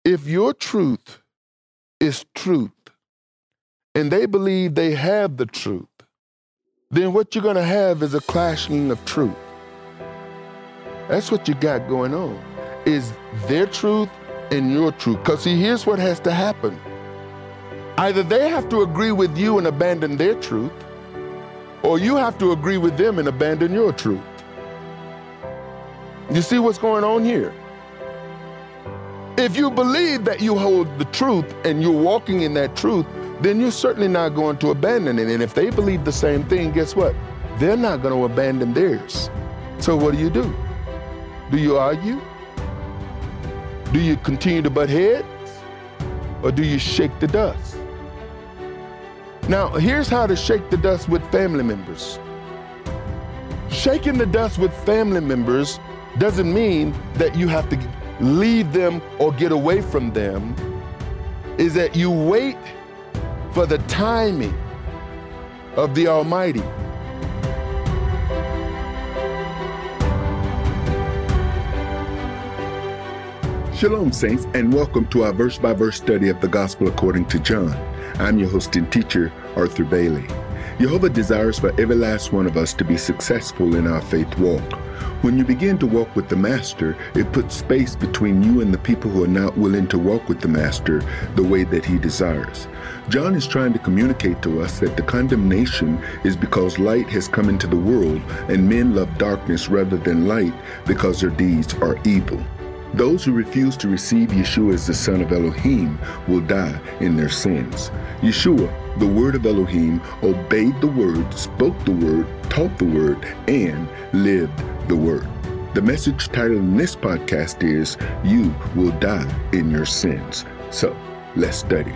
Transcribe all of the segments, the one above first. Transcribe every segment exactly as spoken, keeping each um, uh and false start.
If your truth is truth, and they believe they have the truth, then what you're going to have is a clashing of truth. That's what you got going on, is their truth and your truth. Because see, here's what has to happen. Either they have to agree with you and abandon their truth, or you have to agree with them and abandon your truth. You see what's going on here? If you believe that you hold the truth and you're walking in that truth, then you're certainly not going to abandon it. And if they believe the same thing, guess what? They're not going to abandon theirs. So what do you do? Do you argue? Do you continue to butt heads? Or do you shake the dust? Now, here's how to shake the dust with family members. Shaking the dust with family members doesn't mean that you have to leave them or get away from them. Is that you wait for the timing of the Almighty. Shalom, saints, and welcome to our verse-by-verse study of the Gospel according to John. I'm your host and teacher, Arthur Bailey. Jehovah desires for every last one of us to be successful in our faith walk. When you begin to walk with the Master, it puts space between you and the people who are not willing to walk with the Master the way that he desires. John is trying to communicate to us that the condemnation is because light has come into the world and men love darkness rather than light because their deeds are evil. Those who refuse to receive Yeshua as the Son of Elohim will die in their sins. Yeshua, the Word of Elohim, obeyed the Word, spoke the Word, taught the Word, and lived the Word. The message titled in this podcast is, You Will Die in Your Sins. So, let's study.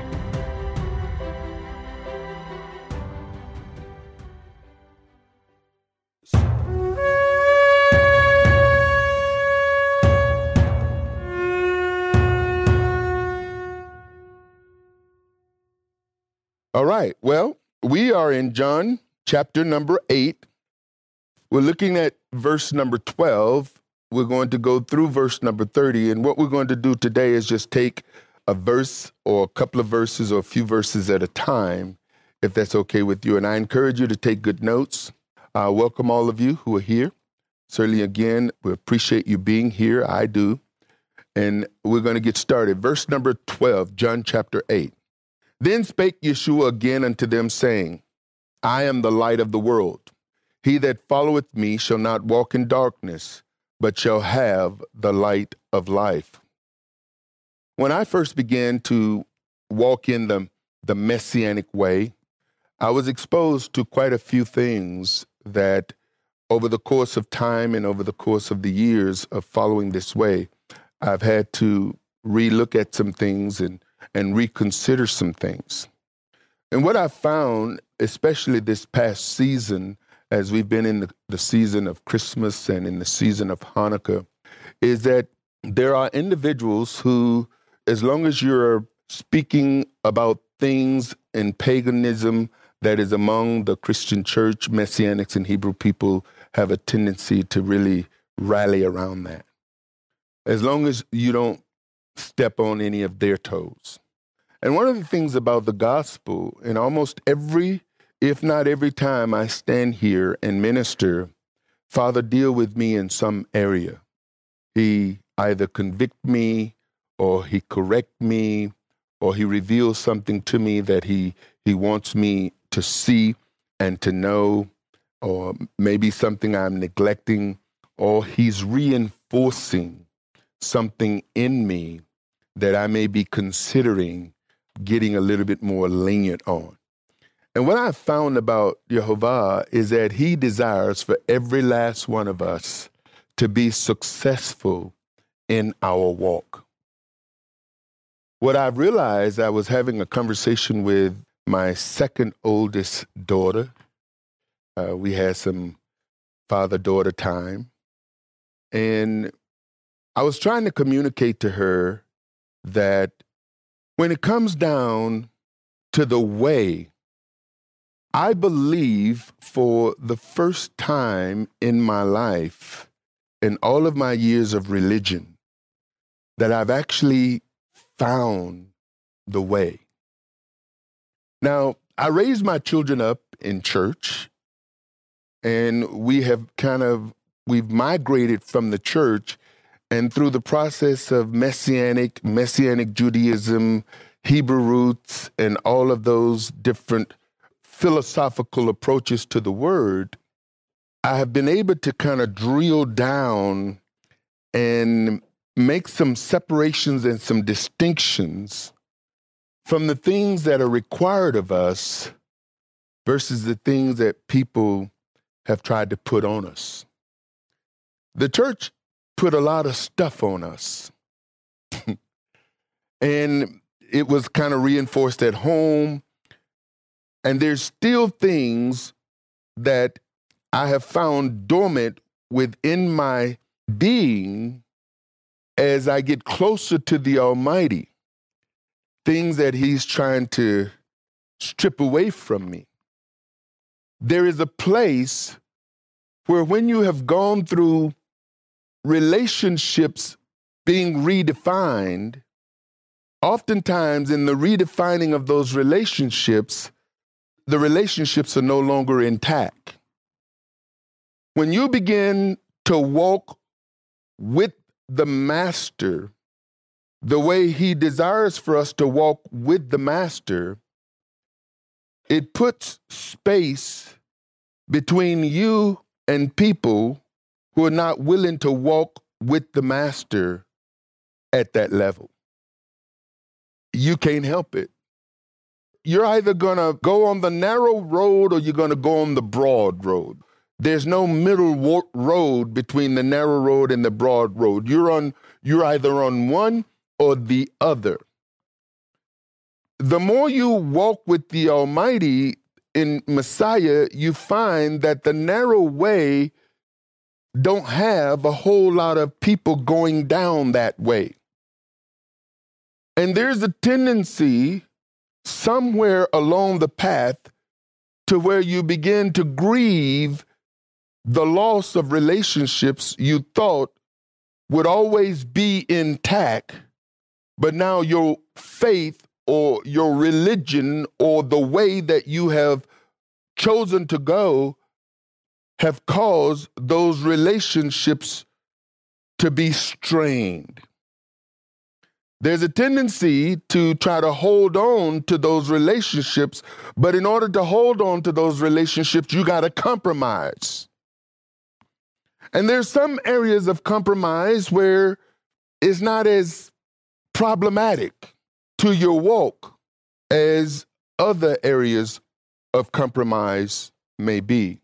All right, well, we are in John chapter number eight. We're looking at verse number twelve. We're going to go through verse number thirty, and what we're going to do today is just take a verse or a couple of verses or a few verses at a time, if that's okay with you. And I encourage you to take good notes. Uh, welcome all of you who are here. Certainly, again, we appreciate you being here. I do. And we're going to get started. Verse number twelve, John chapter eight. Then spake Yeshua again unto them, saying, I am the light of the world. He that followeth me shall not walk in darkness, but shall have the light of life. When I first began to walk in the, the Messianic way, I was exposed to quite a few things that over the course of time and over the course of the years of following this way, I've had to relook at some things and and reconsider some things. And what I found, especially this past season, as we've been in the, the season of Christmas and in the season of Hanukkah, is that there are individuals who, as long as you're speaking about things in paganism that is among the Christian church, Messianics and Hebrew people have a tendency to really rally around that. As long as you don't step on any of their toes. And one of the things about the gospel, in almost every, if not every time I stand here and minister, Father, deal with me in some area. He either convict me, or he correct me, or he reveals something to me that he, he wants me to see and to know, or maybe something I'm neglecting, or he's reinforcing something in me that I may be considering getting a little bit more lenient on. And what I found about Jehovah is that he desires for every last one of us to be successful in our walk. What I've realized, I was having a conversation with my second oldest daughter. Uh, we had some father-daughter time. And I was trying to communicate to her that when it comes down to the way, I believe for the first time in my life, in all of my years of religion, that I've actually found the way. Now, I raised my children up in church, and we have kind of, we've migrated from the church, and through the process of Messianic, Messianic Judaism, Hebrew roots, and all of those different philosophical approaches to the word, I have been able to kind of drill down and make some separations and some distinctions from the things that are required of us versus the things that people have tried to put on us. The church put a lot of stuff on us. And it was kind of reinforced at home. And there's still things that I have found dormant within my being as I get closer to the Almighty. Things that He's trying to strip away from me. There is a place where when you have gone through relationships being redefined, oftentimes in the redefining of those relationships, the relationships are no longer intact. When you begin to walk with the Master the way He desires for us to walk with the Master, it puts space between you and people who are not willing to walk with the Master at that level. You can't help it. You're either going to go on the narrow road or you're going to go on the broad road. There's no middle wo- road between the narrow road and the broad road. You're on. You're either on one or the other. The more you walk with the Almighty in Messiah, you find that the narrow way don't have a whole lot of people going down that way. And there's a tendency somewhere along the path to where you begin to grieve the loss of relationships you thought would always be intact, but now your faith or your religion or the way that you have chosen to go have caused those relationships to be strained. There's a tendency to try to hold on to those relationships, but in order to hold on to those relationships, you got to compromise. And there's some areas of compromise where it's not as problematic to your walk as other areas of compromise may be.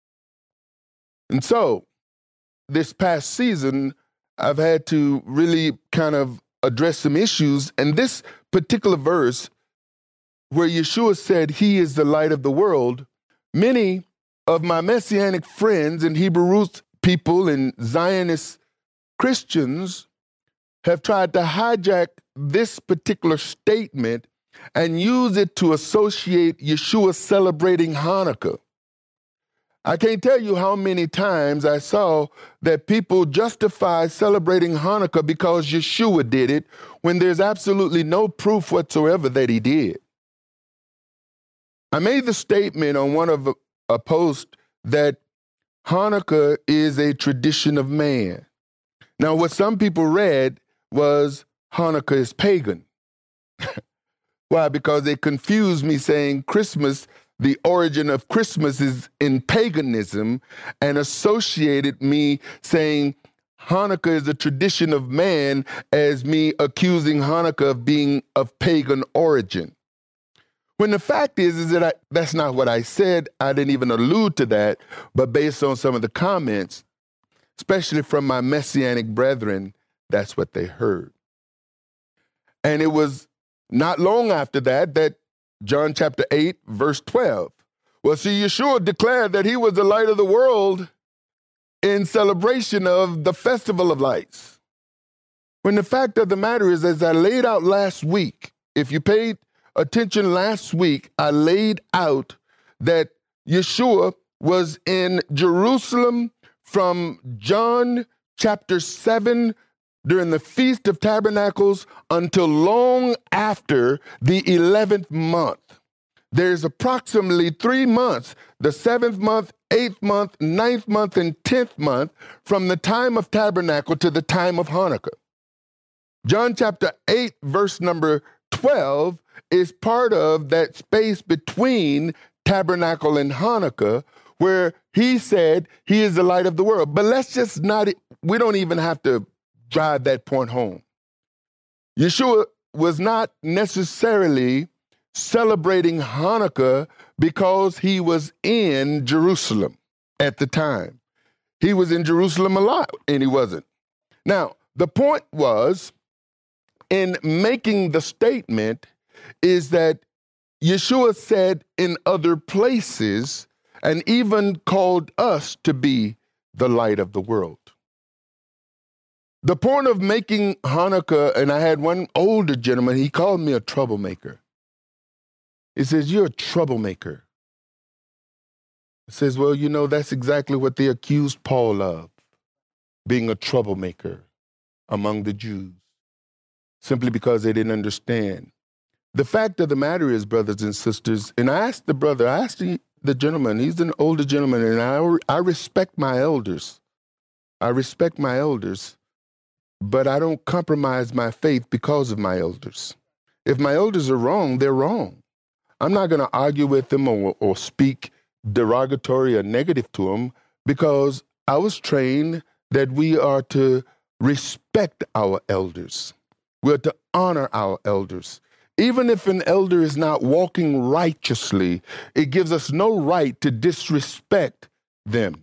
And so, this past season, I've had to really kind of address some issues. And this particular verse, where Yeshua said, He is the light of the world, many of my Messianic friends and Hebrew roots people and Zionist Christians have tried to hijack this particular statement and use it to associate Yeshua celebrating Hanukkah. I can't tell you how many times I saw that people justify celebrating Hanukkah because Yeshua did it when there's absolutely no proof whatsoever that he did. I made the statement on one of a, a post that Hanukkah is a tradition of man. Now, what some people read was Hanukkah is pagan. Why? Because they confused me saying Christmas, the origin of Christmas is in paganism, and associated me saying Hanukkah is a tradition of man as me accusing Hanukkah of being of pagan origin. When the fact is, is that I, that's not what I said. I didn't even allude to that, but based on some of the comments, especially from my Messianic brethren, that's what they heard. And it was not long after that that John chapter eight, verse twelve. Well, see, Yeshua declared that he was the light of the world in celebration of the Festival of Lights. When the fact of the matter is, as I laid out last week, if you paid attention last week, I laid out that Yeshua was in Jerusalem from John chapter seven during the Feast of Tabernacles until long after the eleventh month. There's approximately three months, the seventh month, eighth month, ninth month, and tenth month, from the time of Tabernacle to the time of Hanukkah. John chapter eight, verse number twelve, is part of that space between Tabernacle and Hanukkah, where he said he is the light of the world. But let's just not, we don't even have to drive that point home. Yeshua was not necessarily celebrating Hanukkah because he was in Jerusalem at the time. He was in Jerusalem a lot, and he wasn't. Now, the point was, in making the statement, is that Yeshua said in other places, and even called us to be the light of the world. The point of making Hanukkah, and I had one older gentleman, he called me a troublemaker. He says, "You're a troublemaker." He says, "Well, you know, that's exactly what they accused Paul of, being a troublemaker among the Jews, simply because they didn't understand." The fact of the matter is, brothers and sisters, and I asked the brother, I asked the, the gentleman, he's an older gentleman, and I, I respect my elders. I respect my elders, but I don't compromise my faith because of my elders. If my elders are wrong, they're wrong. I'm not going to argue with them or, or speak derogatory or negative to them, because I was trained that we are to respect our elders. We're to honor our elders. Even if an elder is not walking righteously, it gives us no right to disrespect them.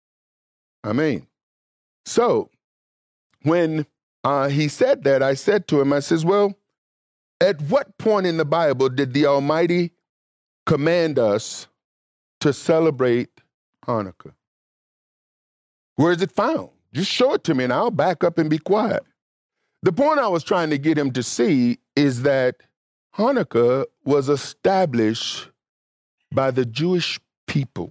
Amen. So when uh, he said that, I said to him, I says, well, at what point in the Bible did the Almighty command us to celebrate Hanukkah? Where is it found? Just show it to me and I'll back up and be quiet. The point I was trying to get him to see is that Hanukkah was established by the Jewish people,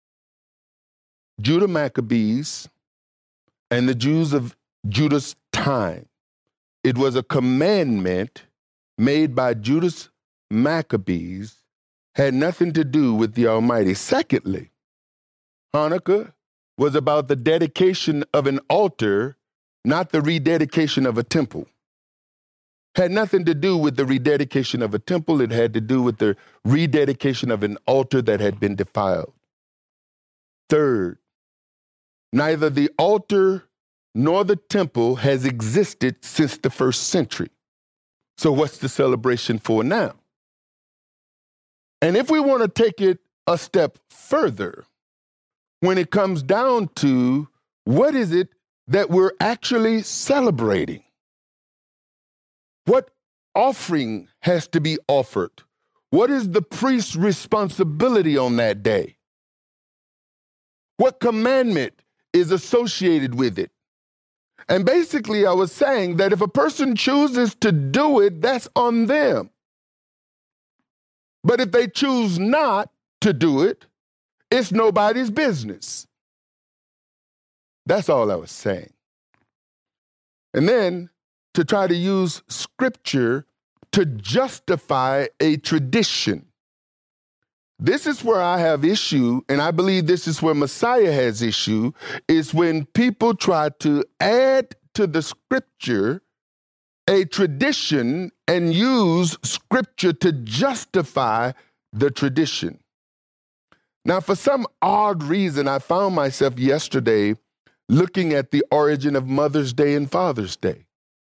Judah Maccabees, and the Jews of Judah's time. It was a commandment made by Judah's Maccabees, had nothing to do with the Almighty. Secondly, Hanukkah was about the dedication of an altar, not the rededication of a temple. Had nothing to do with the rededication of a temple. It had to do with the rededication of an altar that had been defiled. Third, neither the altar nor the temple has existed since the first century. So what's the celebration for now? And if we want to take it a step further, when it comes down to what is it that we're actually celebrating? What offering has to be offered? What is the priest's responsibility on that day? What commandment is associated with it? And basically, I was saying that if a person chooses to do it, that's on them. But if they choose not to do it, it's nobody's business. That's all I was saying. And then to try to use scripture to justify a tradition. This is where I have issue, and I believe this is where Messiah has issue, is when people try to add to the scripture a tradition and use scripture to justify the tradition. Now, for some odd reason, I found myself yesterday looking at the origin of Mother's Day and Father's Day.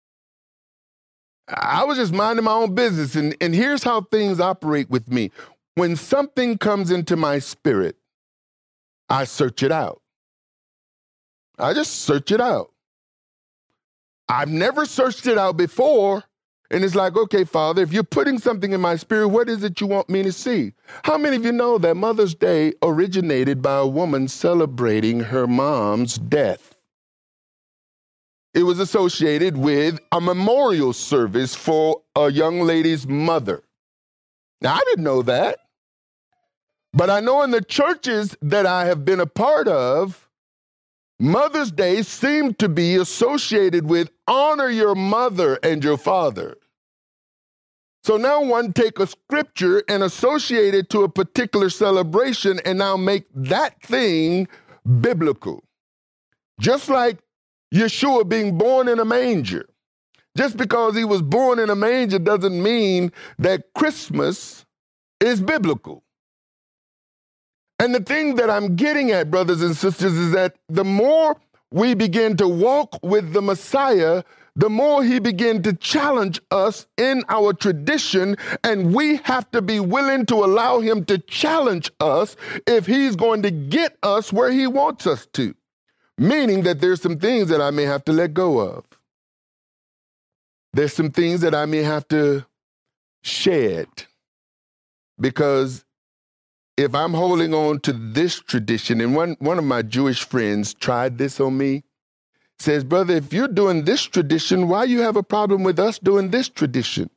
I was just minding my own business, and, and here's how things operate with me. When something comes into my spirit, I search it out. I just search it out. I've never searched it out before, and it's like, okay, Father, if you're putting something in my spirit, what is it you want me to see? How many of you know that Mother's Day originated by a woman celebrating her mom's death? It was associated with a memorial service for a young lady's mother. Now, I didn't know that. But I know in the churches that I have been a part of, Mother's Day seemed to be associated with honor your mother and your father. So now one take a scripture and associate it to a particular celebration and now make that thing biblical. Just like Yeshua being born in a manger. Just because he was born in a manger doesn't mean that Christmas is biblical. And the thing that I'm getting at, brothers and sisters, is that the more we begin to walk with the Messiah, the more he began to challenge us in our tradition, and we have to be willing to allow him to challenge us if he's going to get us where he wants us to. Meaning that there's some things that I may have to let go of. There's some things that I may have to shed, because if I'm holding on to this tradition, and one, one of my Jewish friends tried this on me, says, brother, if you're doing this tradition, why you have a problem with us doing this tradition?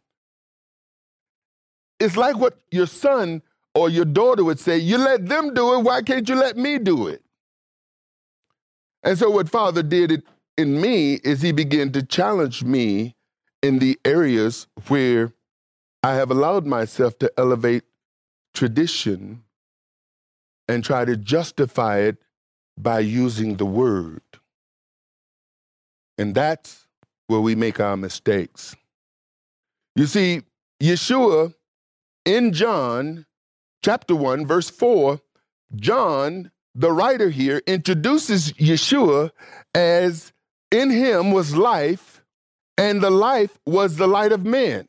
It's like what your son or your daughter would say, you let them do it, why can't you let me do it? And so what Father did it in me is he began to challenge me in the areas where I have allowed myself to elevate tradition and try to justify it by using the word. And that's where we make our mistakes. You see, Yeshua in John chapter one, verse four, John, the writer here, introduces Yeshua as in him was life, and the life was the light of men.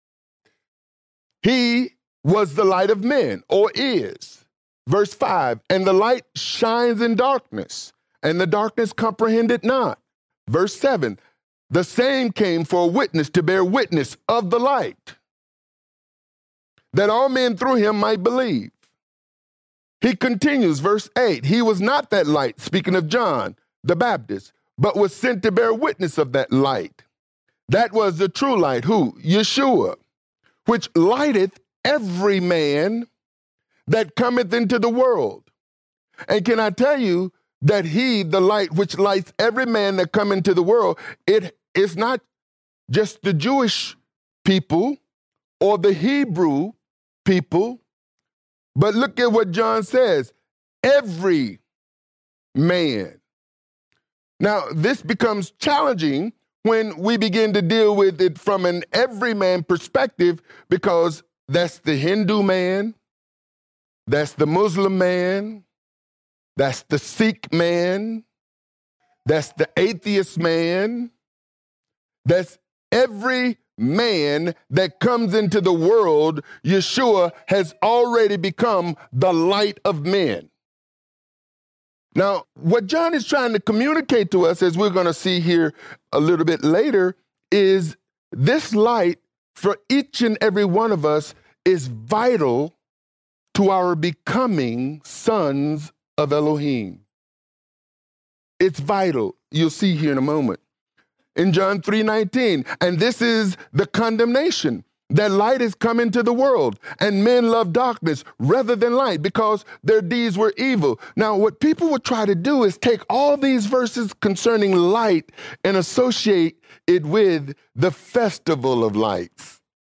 He was the light of men, or is. Verse five, and the light shines in darkness, and the darkness comprehended not. Verse seven, the same came for a witness to bear witness of the light, that all men through him might believe. He continues, verse eight, he was not that light, speaking of John the Baptist, but was sent to bear witness of that light. That was the true light, who? Yeshua, which lighteth every man that cometh into the world. And can I tell you that he, the light which lights every man that come into the world, it is not just the Jewish people or the Hebrew people, but look at what John says, every man. Now, this becomes challenging when we begin to deal with it from an everyman perspective, because that's the Hindu man, that's the Muslim man, that's the Sikh man, that's the atheist man, that's every man that comes into the world. Yeshua has already become the light of men. Now, what John is trying to communicate to us, as we're going to see here a little bit later, is this light for each and every one of us is vital to our becoming sons of Elohim. It's vital. You'll see here in a moment. In John three nineteen, and this is the condemnation, that light is come into the world, and men love darkness rather than light, because their deeds were evil. Now, what people would try to do is take all these verses concerning light and associate it with the festival of lights.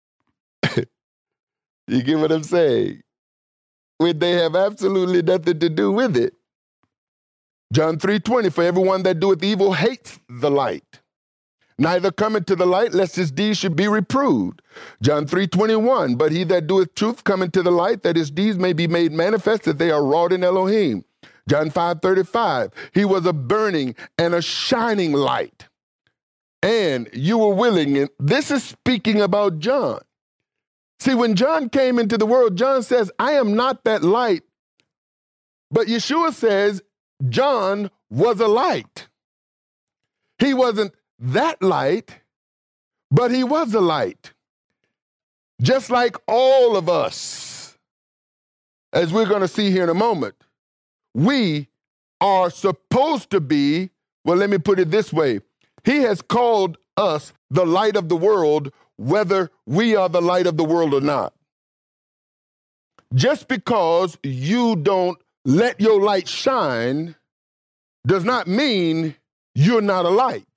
You get what I'm saying? When they have absolutely nothing to do with it. John three twenty, for everyone that doeth evil hates the light, neither cometh to the light, lest his deeds should be reproved. John three twenty-one, but he that doeth truth cometh to the light, that his deeds may be made manifest, that they are wrought in Elohim. John five thirty-five, he was a burning and a shining light, and you were willing. And this is speaking about John. See, when John came into the world, John says, I am not that light. But Yeshua says, John was a light. He wasn't that light, but he was a light. Just like all of us, as we're going to see here in a moment, we are supposed to be, well, let me put it this way. He has called us the light of the world, whether we are the light of the world or not. Just because you don't let your light shine does not mean you're not a light.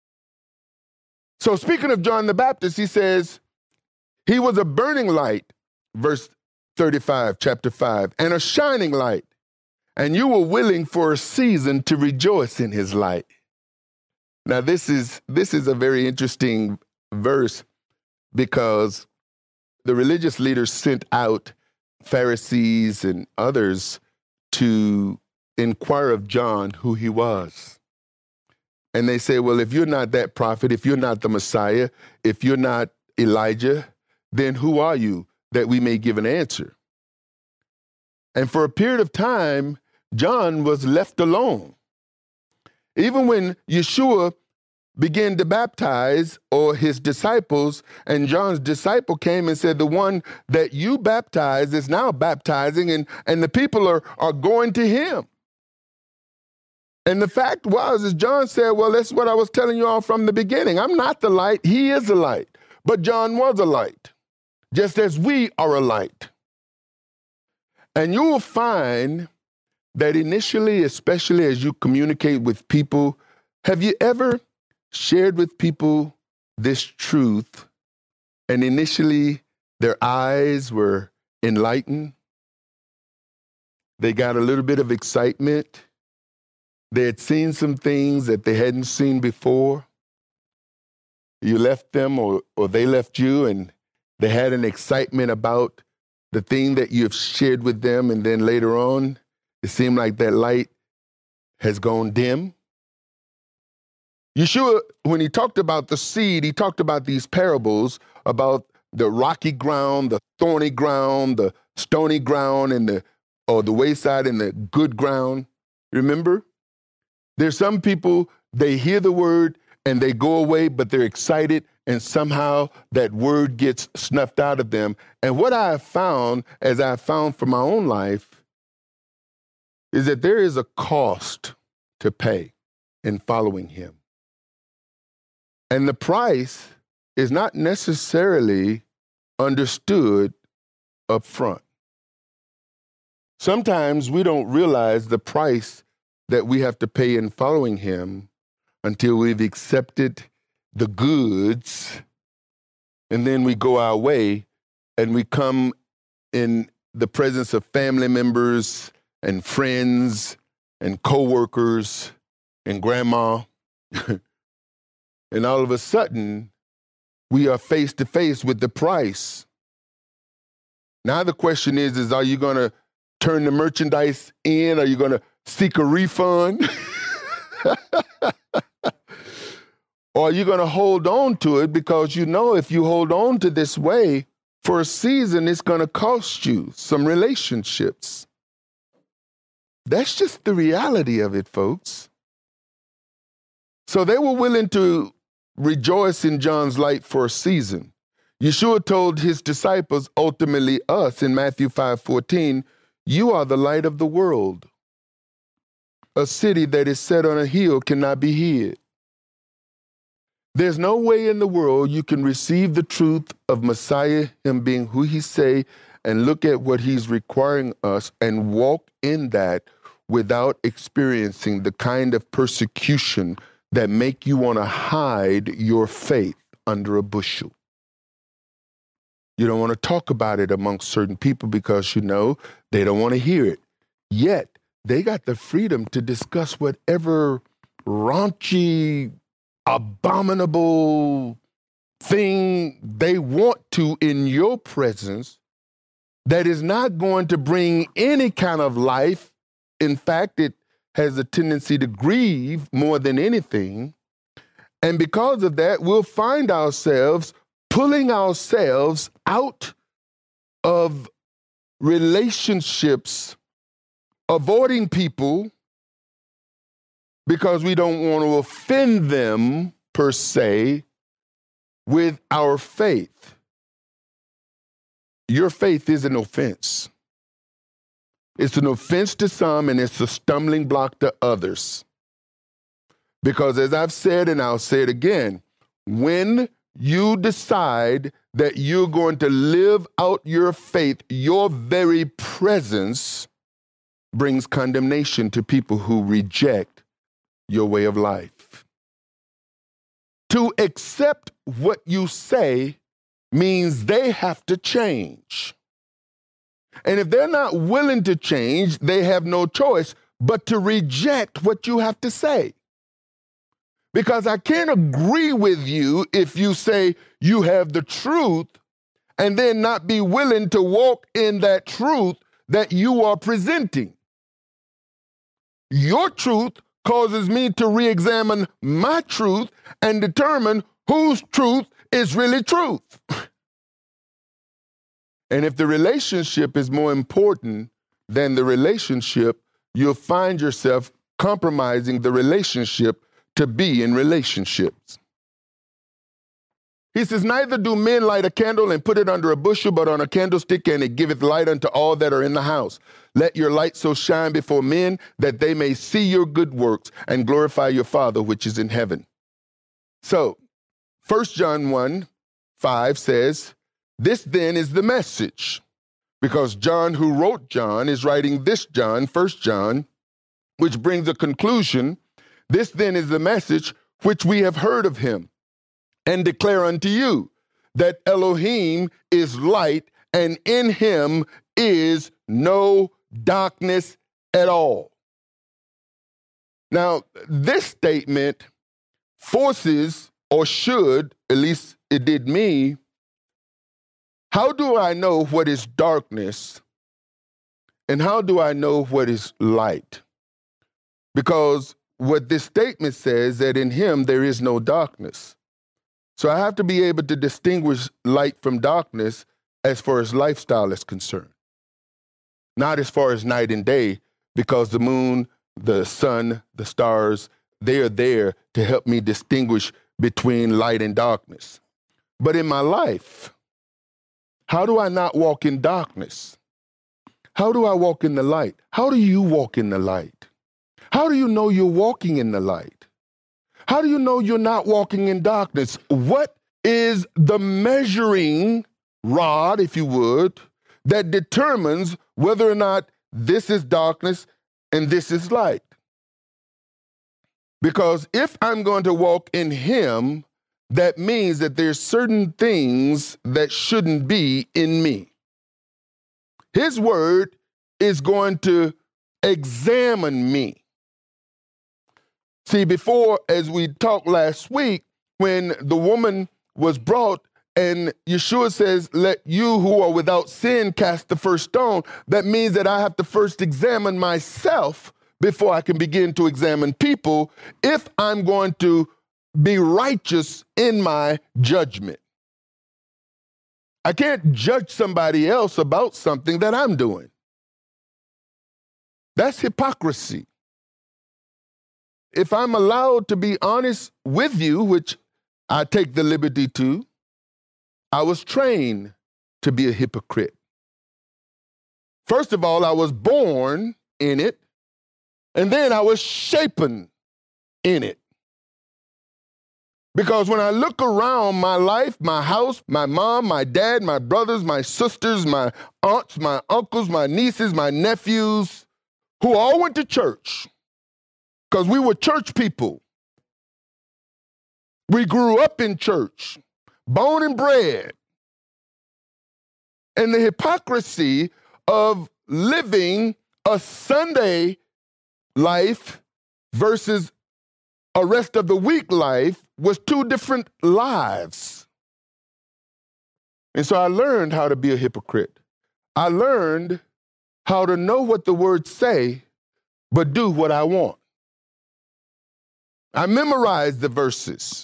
So speaking of John the Baptist, he says, he was a burning light, verse thirty-five, chapter five, and a shining light. And you were willing for a season to rejoice in his light. Now, this is this is a very interesting verse because the religious leaders sent out Pharisees and others to inquire of John who he was. And they say, well, if you're not that prophet, if you're not the Messiah, if you're not Elijah, then who are you that we may give an answer? And for a period of time, John was left alone. Even when Yeshua began to baptize, or his disciples, and John's disciple came and said, the one that you baptized is now baptizing, and, and the people are, are going to him. And the fact was, is John said, well, that's what I was telling you all from the beginning. I'm not the light. He is the light. But John was a light, just as we are a light. And you will find that initially, especially as you communicate with people, have you ever shared with people this truth and initially their eyes were enlightened? They got a little bit of excitement. They had seen some things that they hadn't seen before. You left them or, or they left you, and they had an excitement about the thing that you've shared with them, and then later on, it seemed like that light has gone dim. Yeshua, when he talked about the seed, he talked about these parables about the rocky ground, the thorny ground, the stony ground, and the or the wayside and the good ground. Remember? There's some people, they hear the word and they go away, but they're excited, and somehow that word gets snuffed out of them. And what I have found, as I have found for my own life, is that there is a cost to pay in following him. And the price is not necessarily understood up front. Sometimes we don't realize the price that we have to pay in following him until we've accepted the goods, and then we go our way and we come in the presence of family members and friends and coworkers and grandma. And all of a sudden, we are face to face with the price. Now the question is, is are you going to turn the merchandise in? Are you going to seek a refund? Or are you going to hold on to it because you know if you hold on to this way for a season, it's going to cost you some relationships. That's just the reality of it, folks. So they were willing to rejoice in John's light for a season. Yeshua told his disciples, ultimately us, in Matthew five fourteen, you are the light of the world. A city that is set on a hill cannot be hid. There's no way in the world you can receive the truth of Messiah, him being who he say, and look at what he's requiring us and walk in that without experiencing the kind of persecution that make you want to hide your faith under a bushel. You don't want to talk about it amongst certain people because, you know, they don't want to hear it. Yet, they got the freedom to discuss whatever raunchy, abominable thing they want to in your presence that is not going to bring any kind of life. In fact, it has a tendency to grieve more than anything. And because of that, we'll find ourselves pulling ourselves out of relationships, avoiding people because we don't want to offend them per se with our faith. Your faith is an offense. It's an offense to some, and it's a stumbling block to others. Because as I've said, and I'll say it again, when you decide that you're going to live out your faith, your very presence brings condemnation to people who reject your way of life. To accept what you say means they have to change. And if they're not willing to change, they have no choice but to reject what you have to say. Because I can't agree with you if you say you have the truth and then not be willing to walk in that truth that you are presenting. Your truth causes me to re-examine my truth and determine whose truth is really truth. And if the relationship is more important than the relationship, you'll find yourself compromising the relationship to be in relationships. He says, neither do men light a candle and put it under a bushel, but on a candlestick, and it giveth light unto all that are in the house. Let your light so shine before men that they may see your good works and glorify your Father which is in heaven. So, First John one, five says, this then is the message, because John, who wrote John, is writing this John, First John, which brings a conclusion. This then is the message which we have heard of him and declare unto you, that Elohim is light, and in him is no darkness at all. Now, this statement forces, or should, at least it did me, how do I know what is darkness and how do I know what is light? Because what this statement says that in him there is no darkness. So I have to be able to distinguish light from darkness as far as lifestyle is concerned. Not as far as night and day, because the moon, the sun, the stars, they are there to help me distinguish between light and darkness. But in my life, how do I not walk in darkness? How do I walk in the light? How do you walk in the light? How do you know you're walking in the light? How do you know you're not walking in darkness? What is the measuring rod, if you would, that determines whether or not this is darkness and this is light? Because if I'm going to walk in him, that means that there's certain things that shouldn't be in me. His word is going to examine me. See, before, as we talked last week, when the woman was brought and Yeshua says, let you who are without sin cast the first stone, that means that I have to first examine myself before I can begin to examine people if I'm going to be righteous in my judgment. I can't judge somebody else about something that I'm doing. That's hypocrisy. If I'm allowed to be honest with you, which I take the liberty to, I was trained to be a hypocrite. First of all, I was born in it, and then I was shapen in it. Because when I look around my life, my house, my mom, my dad, my brothers, my sisters, my aunts, my uncles, my nieces, my nephews, who all went to church, because we were church people. We grew up in church, bone and bread. And the hypocrisy of living a Sunday life versus a rest of the week life was two different lives. And so I learned how to be a hypocrite. I learned how to know what the words say, but do what I want. I memorized the verses.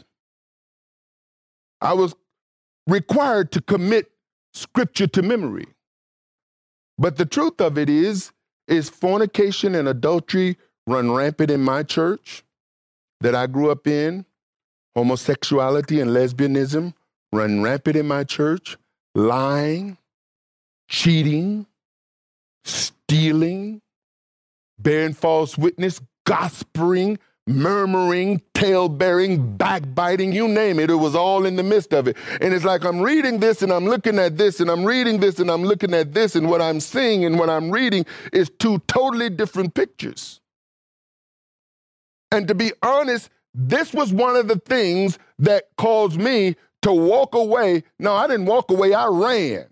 I was required to commit scripture to memory. But the truth of it is, is fornication and adultery run rampant in my church that I grew up in. Homosexuality and lesbianism run rampant in my church. Lying, cheating, stealing, bearing false witness, gossiping, murmuring, tale-bearing, backbiting, you name it. It was all in the midst of it. And it's like I'm reading this and I'm looking at this and I'm reading this and I'm looking at this, and what I'm seeing and what I'm reading is two totally different pictures. And to be honest, this was one of the things that caused me to walk away. No, I didn't walk away, I ran.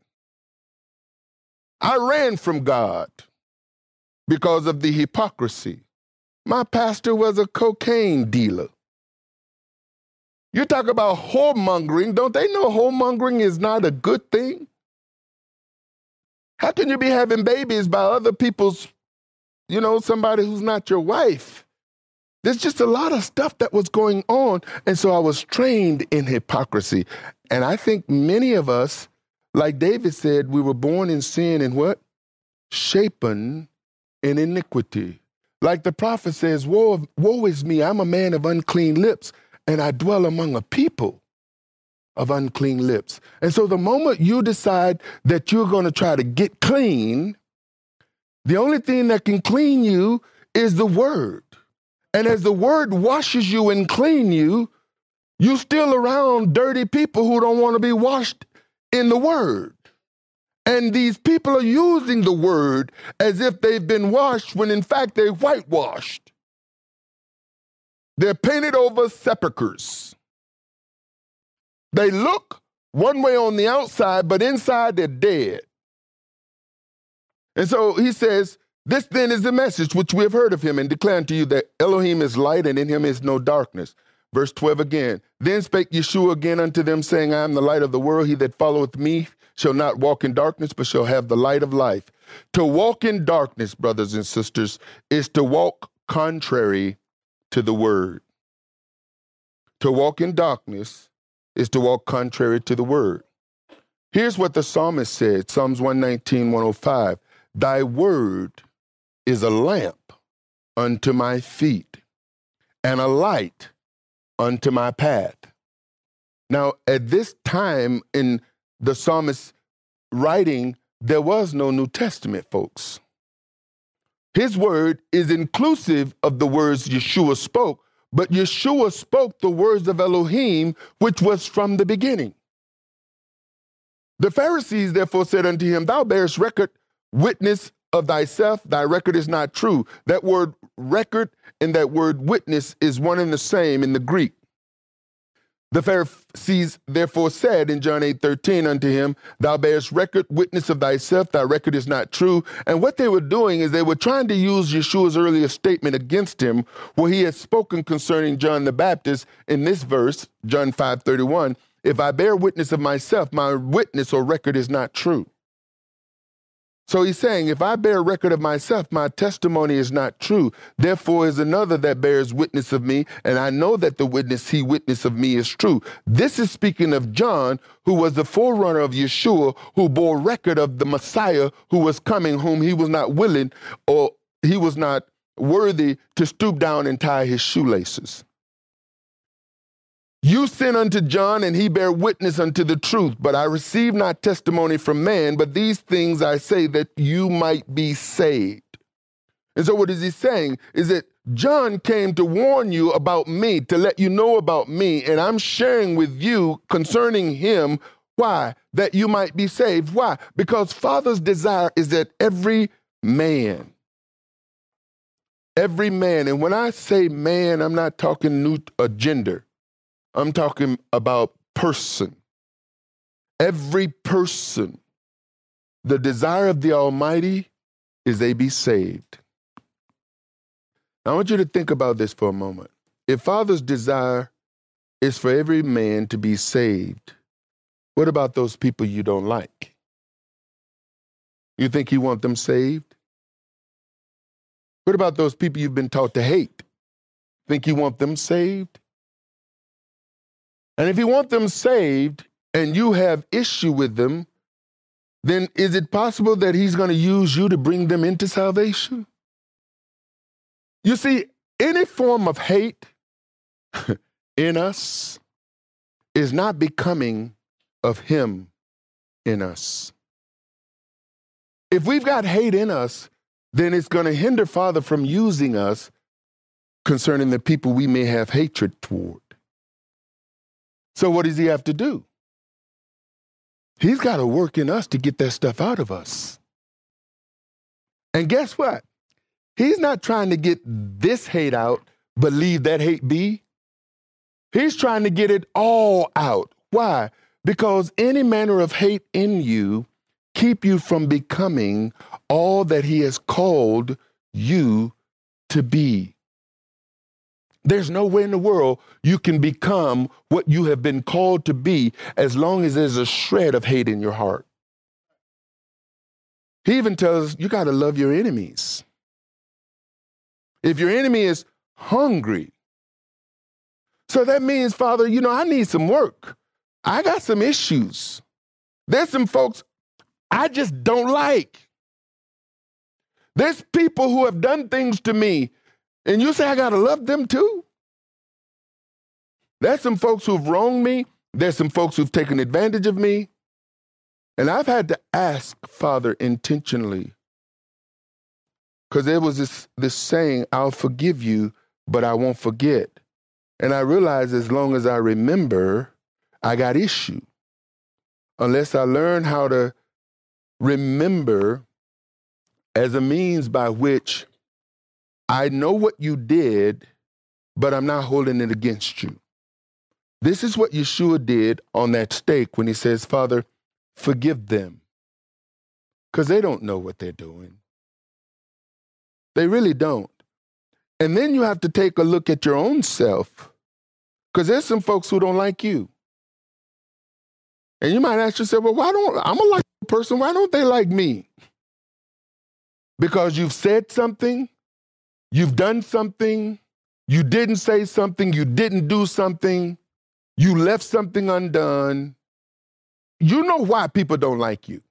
I ran from God because of the hypocrisy. My pastor was a cocaine dealer. You talk about whoremongering. Don't they know whoremongering is not a good thing? How can you be having babies by other people's, you know, somebody who's not your wife? There's just a lot of stuff that was going on. And so I was trained in hypocrisy. And I think many of us, like David said, we were born in sin and what? Shapen in iniquity. Like the prophet says, woe, woe is me, I'm a man of unclean lips, and I dwell among a people of unclean lips. And so the moment you decide that you're going to try to get clean, the only thing that can clean you is the word. And as the word washes you and clean you, you're still around dirty people who don't want to be washed in the word. And these people are using the word as if they've been washed when in fact they're whitewashed. They're painted over sepulchres. They look one way on the outside, but inside they're dead. And so he says, this then is the message which we have heard of him and declare unto you that Elohim is light and in him is no darkness. Verse twelve again, then spake Yeshua again unto them, saying, I am the light of the world. He that followeth me shall not walk in darkness, but shall have the light of life. To walk in darkness, brothers and sisters, is to walk contrary to the word. To walk in darkness is to walk contrary to the word. Here's what the psalmist said, Psalms one nineteen, one oh five. Thy word is a lamp unto my feet and a light unto my path. Now, at this time in the psalmist's writing, there was no New Testament, folks. His word is inclusive of the words Yeshua spoke, but Yeshua spoke the words of Elohim, which was from the beginning. The Pharisees therefore said unto him, thou bearest record, witness of thyself, thy record is not true. That word record and that word witness is one and the same in the Greek. The Pharisees therefore said in John eight thirteen unto him, thou bearest record, witness of thyself, thy record is not true. And what they were doing is they were trying to use Yeshua's earlier statement against him, where he had spoken concerning John the Baptist in this verse, John five thirty-one, if I bear witness of myself, my witness or record is not true. So he's saying, if I bear record of myself, my testimony is not true. Therefore is another that bears witness of me, and I know that the witness he witness of me is true. This is speaking of John, who was the forerunner of Yeshua, who bore record of the Messiah who was coming, whom he was not willing or he was not worthy to stoop down and tie his shoelaces. You sent unto John, and he bare witness unto the truth, but I receive not testimony from man, but these things I say that you might be saved. And so what is he saying is that John came to warn you about me, to let you know about me, and I'm sharing with you concerning him. Why? That you might be saved. Why? Because Father's desire is that every man, every man, and when I say man, I'm not talking new uh, gender. I'm talking about person. Every person, the desire of the Almighty is they be saved. Now, I want you to think about this for a moment. If Father's desire is for every man to be saved, what about those people you don't like? You think he wants them saved? What about those people you've been taught to hate? Think you want them saved? And if you want them saved and you have issue with them, then is it possible that he's going to use you to bring them into salvation? You see, any form of hate in us is not becoming of him in us. If we've got hate in us, then it's going to hinder Father from using us concerning the people we may have hatred toward. So what does he have to do? He's got to work in us to get that stuff out of us. And guess what? He's not trying to get this hate out but leave that hate be? He's trying to get it all out. Why? Because any manner of hate in you keep you from becoming all that he has called you to be. There's no way in the world you can become what you have been called to be as long as there's a shred of hate in your heart. He even tells us you got to love your enemies. If your enemy is hungry, so that means, Father, you know, I need some work. I got some issues. There's some folks I just don't like. There's people who have done things to me, and you say I got to love them too? There's some folks who've wronged me. There's some folks who've taken advantage of me. And I've had to ask, Father, intentionally, because there was this, this saying, I'll forgive you, but I won't forget. And I realized as long as I remember, I got issue. Unless I learn how to remember as a means by which I know what you did, but I'm not holding it against you. This is what Yeshua did on that stake when he says, Father, forgive them, because they don't know what they're doing. They really don't. And then you have to take a look at your own self, because there's some folks who don't like you. And you might ask yourself, well, why don't, I'm a likable person, why don't they like me? Because you've said something, you've done something, you didn't say something, you didn't do something, you left something undone. You know why people don't like you.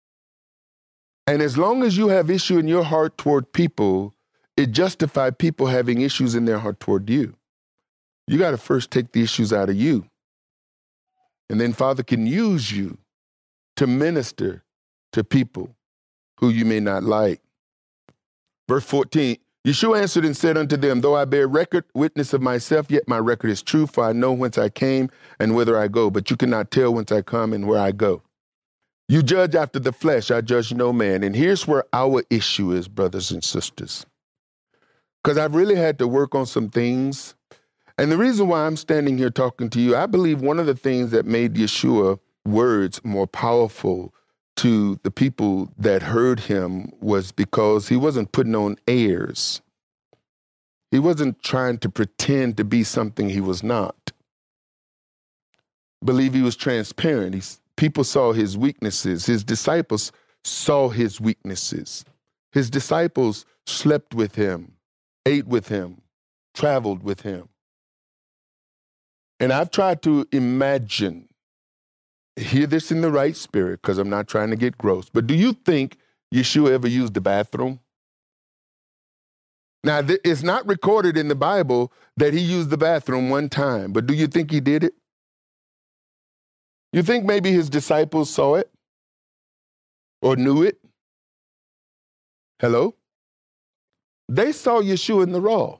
And as long as you have issue in your heart toward people, it justifies people having issues in their heart toward you. You got to first take the issues out of you. And then Father can use you to minister to people who you may not like. Verse fourteen, Yeshua answered and said unto them, though I bear record, witness of myself, yet my record is true, for I know whence I came and whither I go, but you cannot tell whence I come and where I go. You judge after the flesh, I judge no man. And here's where our issue is, brothers and sisters. Because I've really had to work on some things. And the reason why I'm standing here talking to you, I believe one of the things that made Yeshua words more powerful to the people that heard him was because he wasn't putting on airs. He wasn't trying to pretend to be something he was not. I believe he was transparent. He's, people saw his weaknesses. His disciples saw his weaknesses. His disciples slept with him, ate with him, traveled with him. And I've tried to imagine, hear this in the right spirit, because I'm not trying to get gross, but do you think Yeshua ever used the bathroom? Now, th- it's not recorded in the Bible that he used the bathroom one time, but do you think he did it? You think maybe his disciples saw it or knew it? Hello? They saw Yeshua in the raw.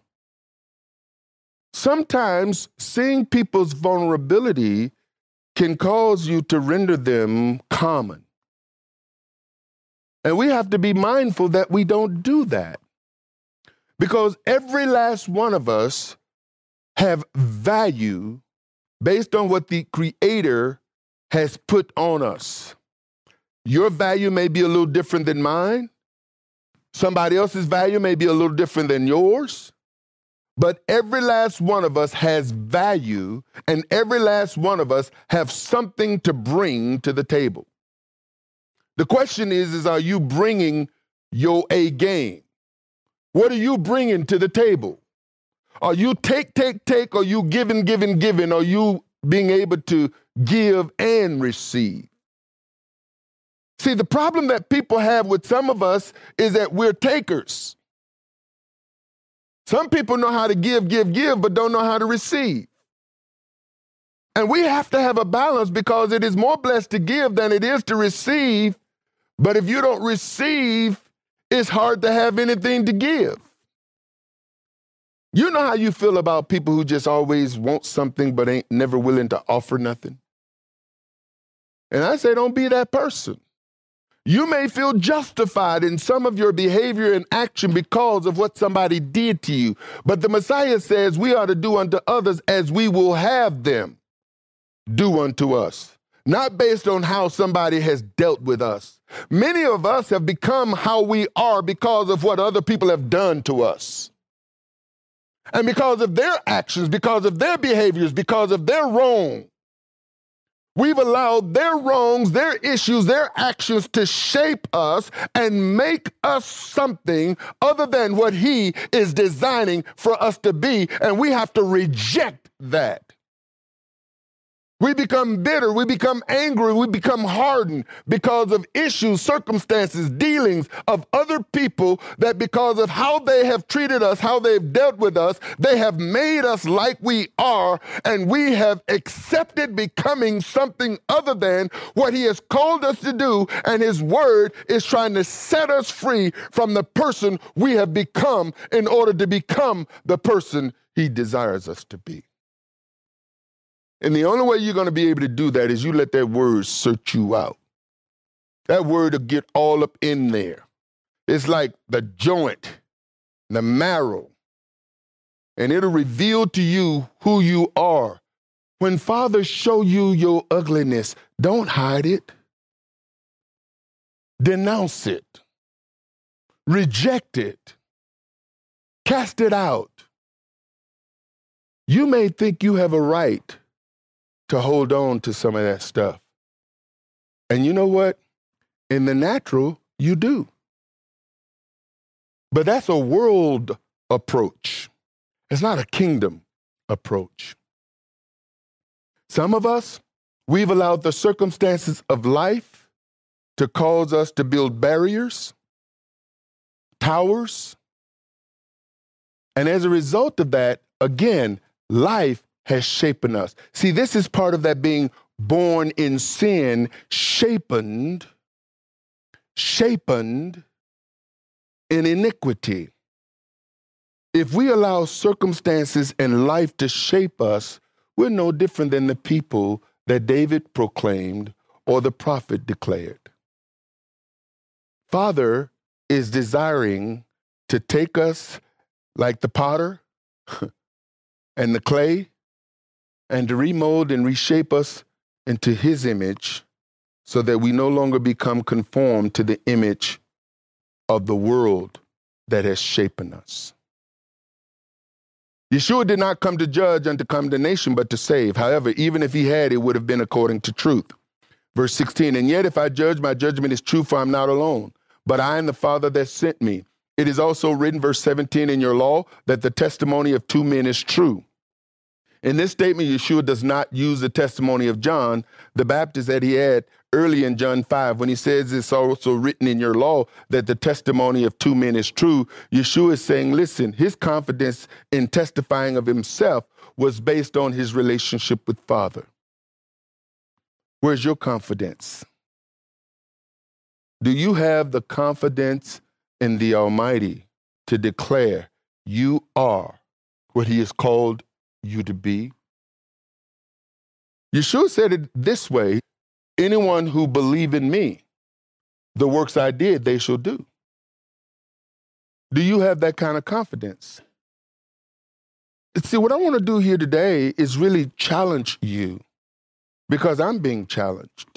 Sometimes seeing people's vulnerability can cause you to render them common. And we have to be mindful that we don't do that. Because every last one of us have value based on what the Creator has put on us. Your value may be a little different than mine. Somebody else's value may be a little different than yours. But every last one of us has value, and every last one of us have something to bring to the table. The question is, is are you bringing your A game? What are you bringing to the table? Are you take, take, take? Are you giving, giving, giving? Are you being able to give and receive? See, the problem that people have with some of us is that we're takers. Some people know how to give, give, give, but don't know how to receive. And we have to have a balance, because it is more blessed to give than it is to receive. But if you don't receive, it's hard to have anything to give. You know how you feel about people who just always want something but ain't never willing to offer nothing? And I say, don't be that person. You may feel justified in some of your behavior and action because of what somebody did to you. But the Messiah says we ought to do unto others as we will have them do unto us, not based on how somebody has dealt with us. Many of us have become how we are because of what other people have done to us. And because of their actions, because of their behaviors, because of their wrong, we've allowed their wrongs, their issues, their actions to shape us and make us something other than what he is designing for us to be. And we have to reject that. We become bitter, we become angry, we become hardened because of issues, circumstances, dealings of other people that because of how they have treated us, how they've dealt with us, they have made us like we are, and we have accepted becoming something other than what he has called us to do, and his word is trying to set us free from the person we have become in order to become the person he desires us to be. And the only way you're going to be able to do that is you let that word search you out. That word will get all up in there. It's like the joint, the marrow. And it'll reveal to you who you are. When fathers show you your ugliness, don't hide it. Denounce it. Reject it. Cast it out. You may think you have a right to hold on to some of that stuff. And you know what? In the natural, you do. But that's a world approach. It's not a kingdom approach. Some of us, we've allowed the circumstances of life to cause us to build barriers, towers. And as a result of that, again, life has shapen us. See, this is part of that being born in sin, shapened, shapened in iniquity. If we allow circumstances and life to shape us, we're no different than the people that David proclaimed or the prophet declared. Father is desiring to take us like the potter and the clay, and to remold and reshape us into his image so that we no longer become conformed to the image of the world that has shapen us. Yeshua did not come to judge unto condemnation, but to save. However, even if he had, it would have been according to truth. Verse sixteen, and yet if I judge, my judgment is true, for I'm not alone, but I am the Father that sent me. It is also written, verse seventeen, in your law, that the testimony of two men is true. In this statement, Yeshua does not use the testimony of John the Baptist that he had early in John five. When he says it's also written in your law that the testimony of two men is true, Yeshua is saying, listen, his confidence in testifying of himself was based on his relationship with Father. Where's your confidence? Do you have the confidence in the Almighty to declare you are what he has called you to be? Yeshua said it this way, anyone who believes in me, the works I did, they shall do. Do you have that kind of confidence? See, what I want to do here today is really challenge you because I'm being challenged.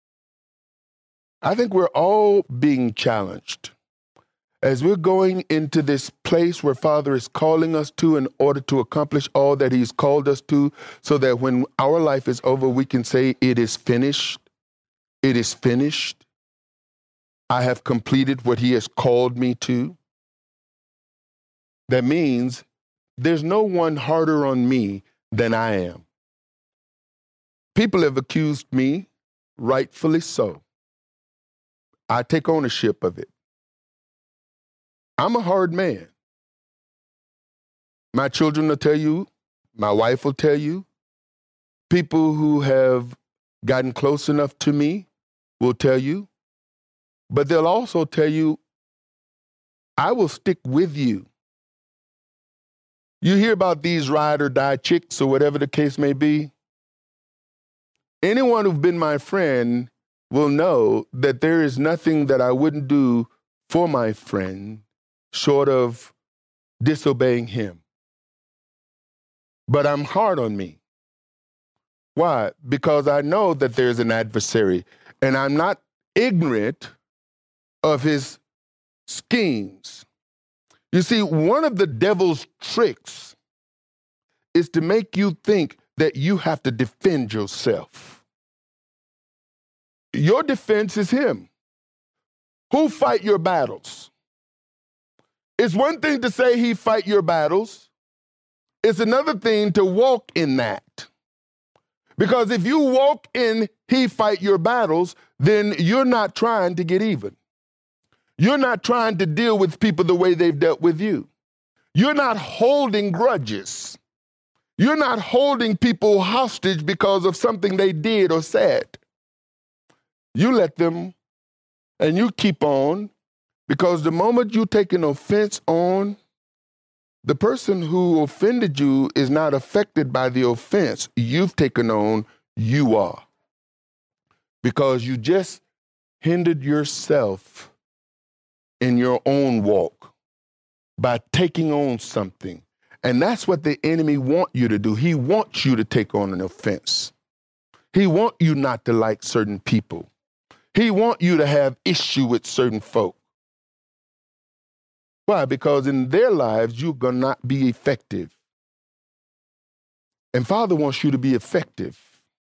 I think we're all being challenged. As we're going into this place where Father is calling us to in order to accomplish all that he's called us to, so that when our life is over, we can say, it is finished. It is finished. I have completed what he has called me to. That means there's no one harder on me than I am. People have accused me, rightfully so. I take ownership of it. I'm a hard man. My children will tell you, my wife will tell you, people who have gotten close enough to me will tell you, but they'll also tell you, I will stick with you. You hear about these ride or die chicks or whatever the case may be. Anyone who's been my friend will know that there is nothing that I wouldn't do for my friend short of disobeying him. But I'm hard on me. Why? Because I know that there's an adversary, and I'm not ignorant of his schemes. You see, one of the devil's tricks is to make you think that you have to defend yourself. Your defense is him. Who fight your battles? It's one thing to say he fight your battles. It's another thing to walk in that. Because if you walk in he fight your battles, then you're not trying to get even. You're not trying to deal with people the way they've dealt with you. You're not holding grudges. You're not holding people hostage because of something they did or said. You let them and you keep on, because the moment you take an offense on, the person who offended you is not affected by the offense you've taken on, you are. Because you just hindered yourself in your own walk by taking on something. And that's what the enemy wants you to do. He wants you to take on an offense. He wants you not to like certain people. He wants you to have issue with certain folk. Why? Because in their lives, you're going to not be effective. And Father wants you to be effective.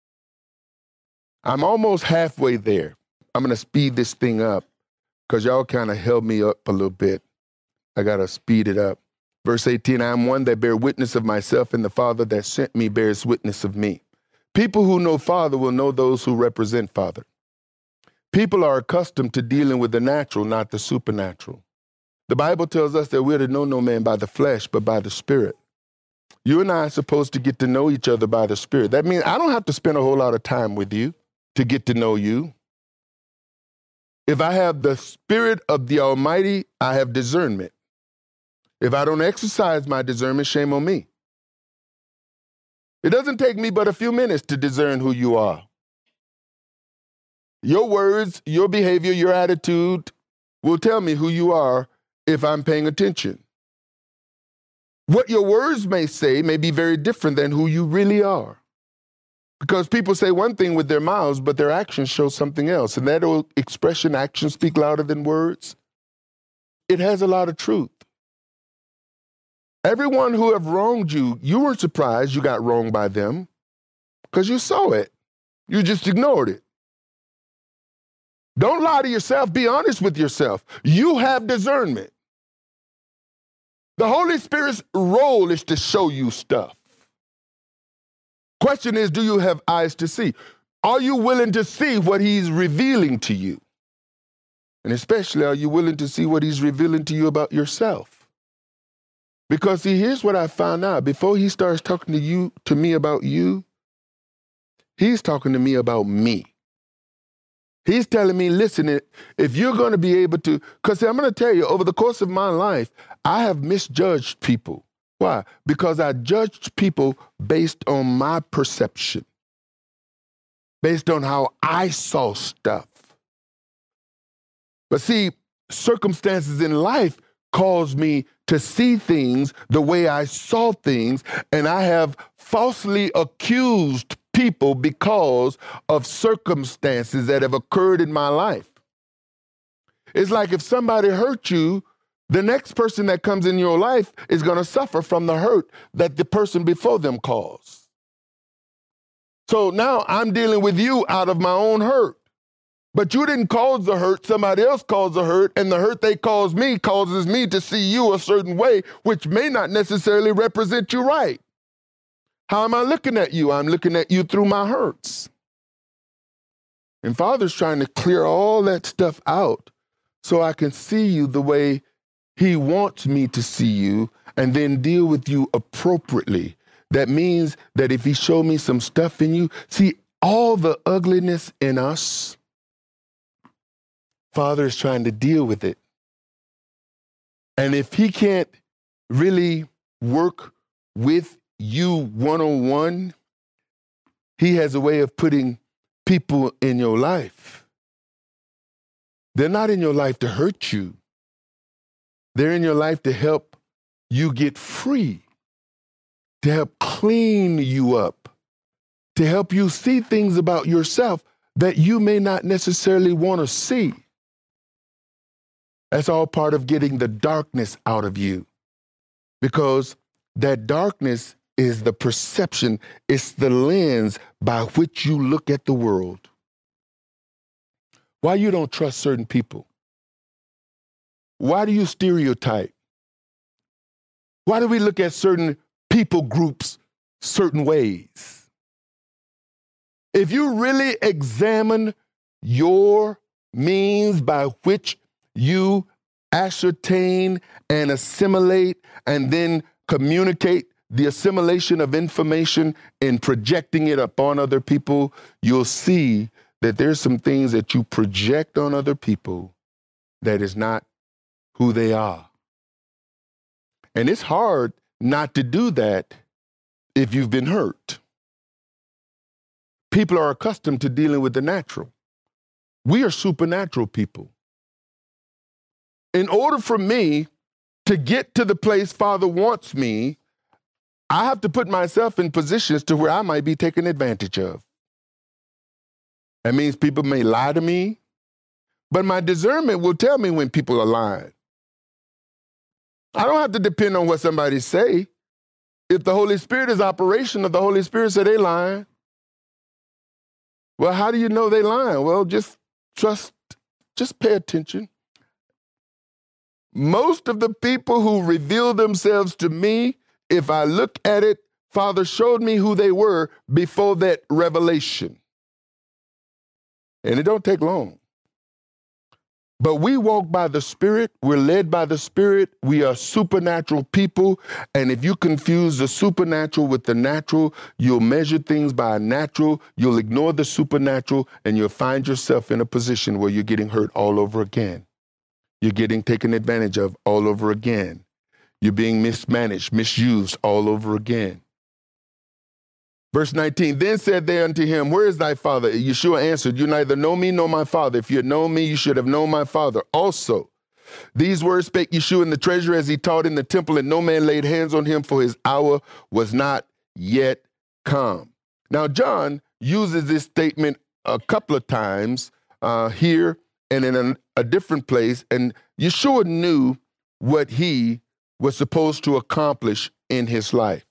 I'm almost halfway there. I'm going to speed this thing up because y'all kind of held me up a little bit. I got to speed it up. Verse eighteen, I am one that bear witness of myself, and the Father that sent me bears witness of me. People who know Father will know those who represent Father. People are accustomed to dealing with the natural, not the supernatural. The Bible tells us that we're to know no man by the flesh, but by the Spirit. You and I are supposed to get to know each other by the Spirit. That means I don't have to spend a whole lot of time with you to get to know you. If I have the Spirit of the Almighty, I have discernment. If I don't exercise my discernment, shame on me. It doesn't take me but a few minutes to discern who you are. Your words, your behavior, your attitude will tell me who you are if I'm paying attention. What your words may say may be very different than who you really are. Because people say one thing with their mouths, but their actions show something else. And that old expression, actions speak louder than words, it has a lot of truth. Everyone who have wronged you, you weren't surprised you got wronged by them because you saw it. You just ignored it. Don't lie to yourself. Be honest with yourself. You have discernment. The Holy Spirit's role is to show you stuff. Question is, do you have eyes to see? Are you willing to see what he's revealing to you? And especially, are you willing to see what he's revealing to you about yourself? Because see, here's what I found out. Before he starts talking to you, to me about you, he's talking to me about me. He's telling me, listen, if you're going to be able to, because I'm going to tell you, over the course of my life, I have misjudged people. Why? Because I judged people based on my perception, based on how I saw stuff. But see, circumstances in life caused me to see things the way I saw things, and I have falsely accused people because of circumstances that have occurred in my life. It's like if somebody hurt you, the next person that comes in your life is going to suffer from the hurt that the person before them caused. So now I'm dealing with you out of my own hurt. But you didn't cause the hurt, somebody else caused the hurt, and the hurt they caused me causes me to see you a certain way, which may not necessarily represent you right. How am I looking at you? I'm looking at you through my hurts. And Father's trying to clear all that stuff out so I can see you the way he wants me to see you and then deal with you appropriately. That means that if he showed me some stuff in you, see, all the ugliness in us, Father is trying to deal with it. And if he can't really work with you one-on-one, he has a way of putting people in your life They're not in your life to hurt you. They're in your life to help you get free, to help clean you up, to help you see things about yourself that you may not necessarily want to see. That's all part of getting the darkness out of you, because that darkness is the perception, it's the lens by which you look at the world. Why you don't trust certain people? Why do you stereotype? Why do we look at certain people groups certain ways? If you really examine your means by which you ascertain and assimilate and then communicate the assimilation of information and projecting it upon other people, you'll see that there's some things that you project on other people that is not who they are. And it's hard not to do that if you've been hurt. People are accustomed to dealing with the natural. We are supernatural people. In order for me to get to the place Father wants me, I have to put myself in positions to where I might be taken advantage of. That means people may lie to me, but my discernment will tell me when people are lying. I don't have to depend on what somebody say. If the Holy Spirit is operational, the Holy Spirit said they lying. Well, how do you know they lying? Well, just trust, just pay attention. Most of the people who reveal themselves to me, if I look at it, Father showed me who they were before that revelation. And it don't take long. But we walk by the Spirit. We're led by the Spirit. We are supernatural people. And if you confuse the supernatural with the natural, you'll measure things by a natural. You'll ignore the supernatural, and you'll find yourself in a position where you're getting hurt all over again. You're getting taken advantage of all over again. You're being mismanaged, misused all over again. Verse nineteen, then said they unto him, where is thy father? Yeshua answered, you neither know me nor my father. If you had known me, you should have known my father also. These words spake Yeshua in the treasury as he taught in the temple, and no man laid hands on him, for his hour was not yet come. Now, John uses this statement a couple of times uh, here and in a, a different place, and Yeshua knew what he was supposed to accomplish in his life.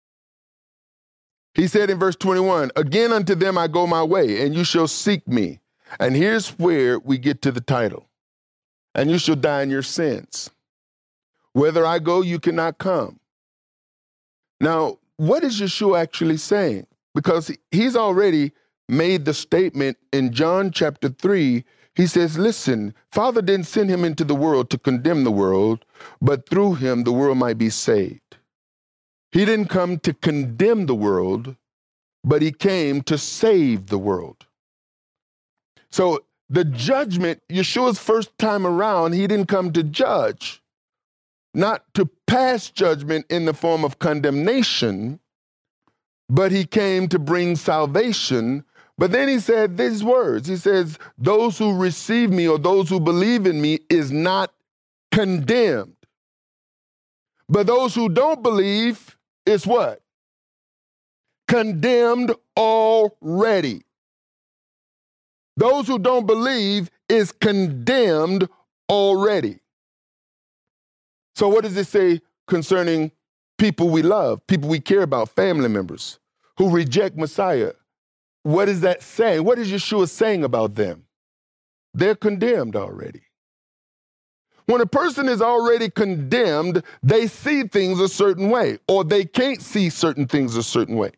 He said in verse twenty-one, again unto them I go my way, and you shall seek me. And here's where we get to the title. And you shall die in your sins. Whither I go, you cannot come. Now, what is Yeshua actually saying? Because he's already made the statement in John chapter three. He says, listen, Father didn't send him into the world to condemn the world, but through him the world might be saved. He didn't come to condemn the world, but he came to save the world. So the judgment, Yeshua's first time around, he didn't come to judge, not to pass judgment in the form of condemnation, but he came to bring salvation. But then he said these words. He says, those who receive me or those who believe in me is not condemned. But those who don't believe is what? Condemned already. Those who don't believe is condemned already. So what does it say concerning people we love, people we care about, family members who reject Messiah? What is that saying? What is Yeshua saying about them? They're condemned already. When a person is already condemned, they see things a certain way, or they can't see certain things a certain way.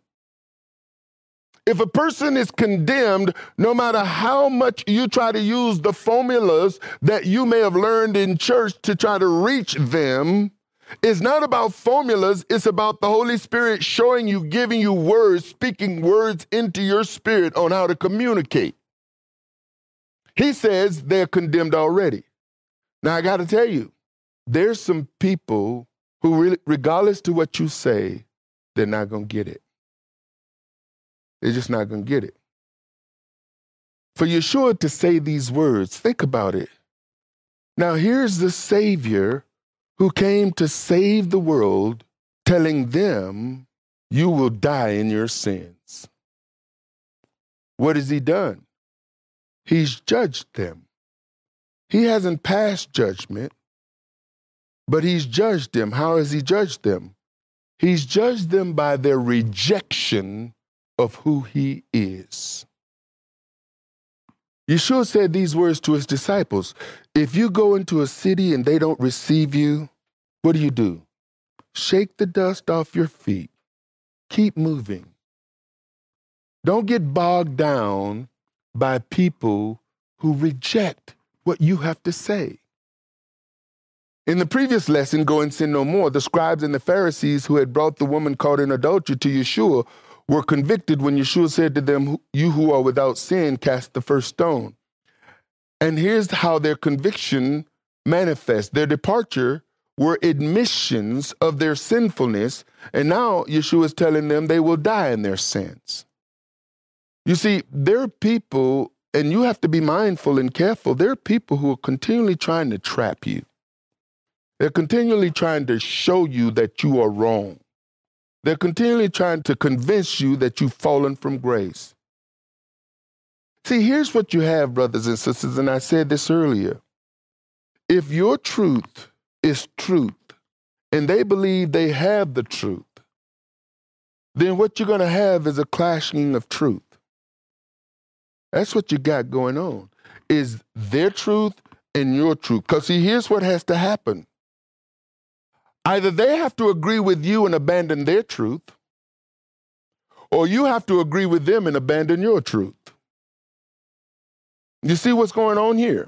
If a person is condemned, no matter how much you try to use the formulas that you may have learned in church to try to reach them, it's not about formulas. It's about the Holy Spirit showing you, giving you words, speaking words into your spirit on how to communicate. He says they're condemned already. Now, I got to tell you, there's some people who, really, regardless to what you say, they're not going to get it. They're just not going to get it. for Yeshua to say these words. Think about it. Now, here's the Savior who came to save the world, telling them, you will die in your sins. What has he done? He's judged them. He hasn't passed judgment, but he's judged them. How has he judged them? He's judged them by their rejection of who he is. Yeshua said these words to his disciples. If you go into a city and they don't receive you, what do you do? Shake the dust off your feet. Keep moving. Don't get bogged down by people who reject what you have to say. In the previous lesson, Go and Sin No More, the scribes and the Pharisees who had brought the woman caught in adultery to Yeshua were convicted when Yeshua said to them, you who are without sin, cast the first stone. And here's how their conviction manifests. Their departure were admissions of their sinfulness, and now Yeshua is telling them they will die in their sins. You see, there are people, and you have to be mindful and careful, there are people who are continually trying to trap you. They're continually trying to show you that you are wrong. They're continually trying to convince you that you've fallen from grace. See, here's what you have, brothers and sisters, and I said this earlier. If your truth is truth, and they believe they have the truth, then what you're going to have is a clashing of truth. That's what you got going on, is their truth and your truth. Because see, here's what has to happen. Either they have to agree with you and abandon their truth, or you have to agree with them and abandon your truth. You see what's going on here?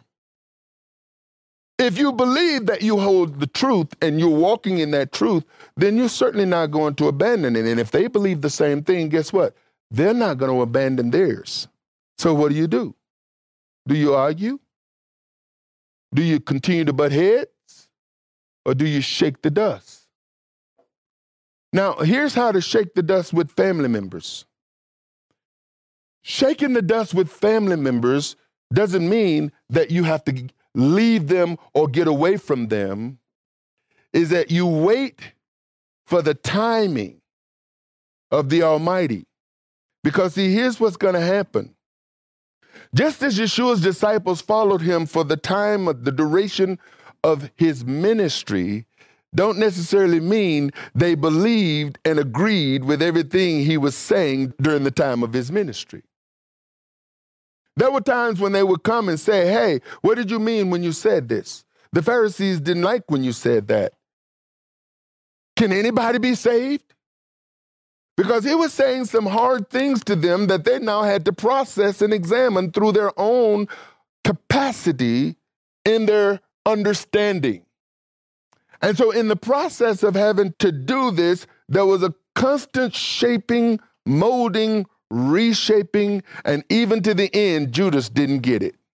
If you believe that you hold the truth and you're walking in that truth, then you're certainly not going to abandon it. And if they believe the same thing, guess what? They're not going to abandon theirs. So what do you do? Do you argue? Do you continue to butt heads? Or do you shake the dust? Now, here's how to shake the dust with family members. Shaking the dust with family members doesn't mean that you have to leave them or get away from them. Is that you wait for the timing of the Almighty. Because see, here's what's going to happen. Just as Yeshua's disciples followed him for the time of the duration of his ministry, don't necessarily mean they believed and agreed with everything he was saying during the time of his ministry. There were times when they would come and say, hey, what did you mean when you said this? The Pharisees didn't like when you said that. Can anybody be saved? Because he was saying some hard things to them that they now had to process and examine through their own capacity in their understanding. And so in the process of having to do this, there was a constant shaping, molding, reshaping, and even to the end, Judas didn't get it.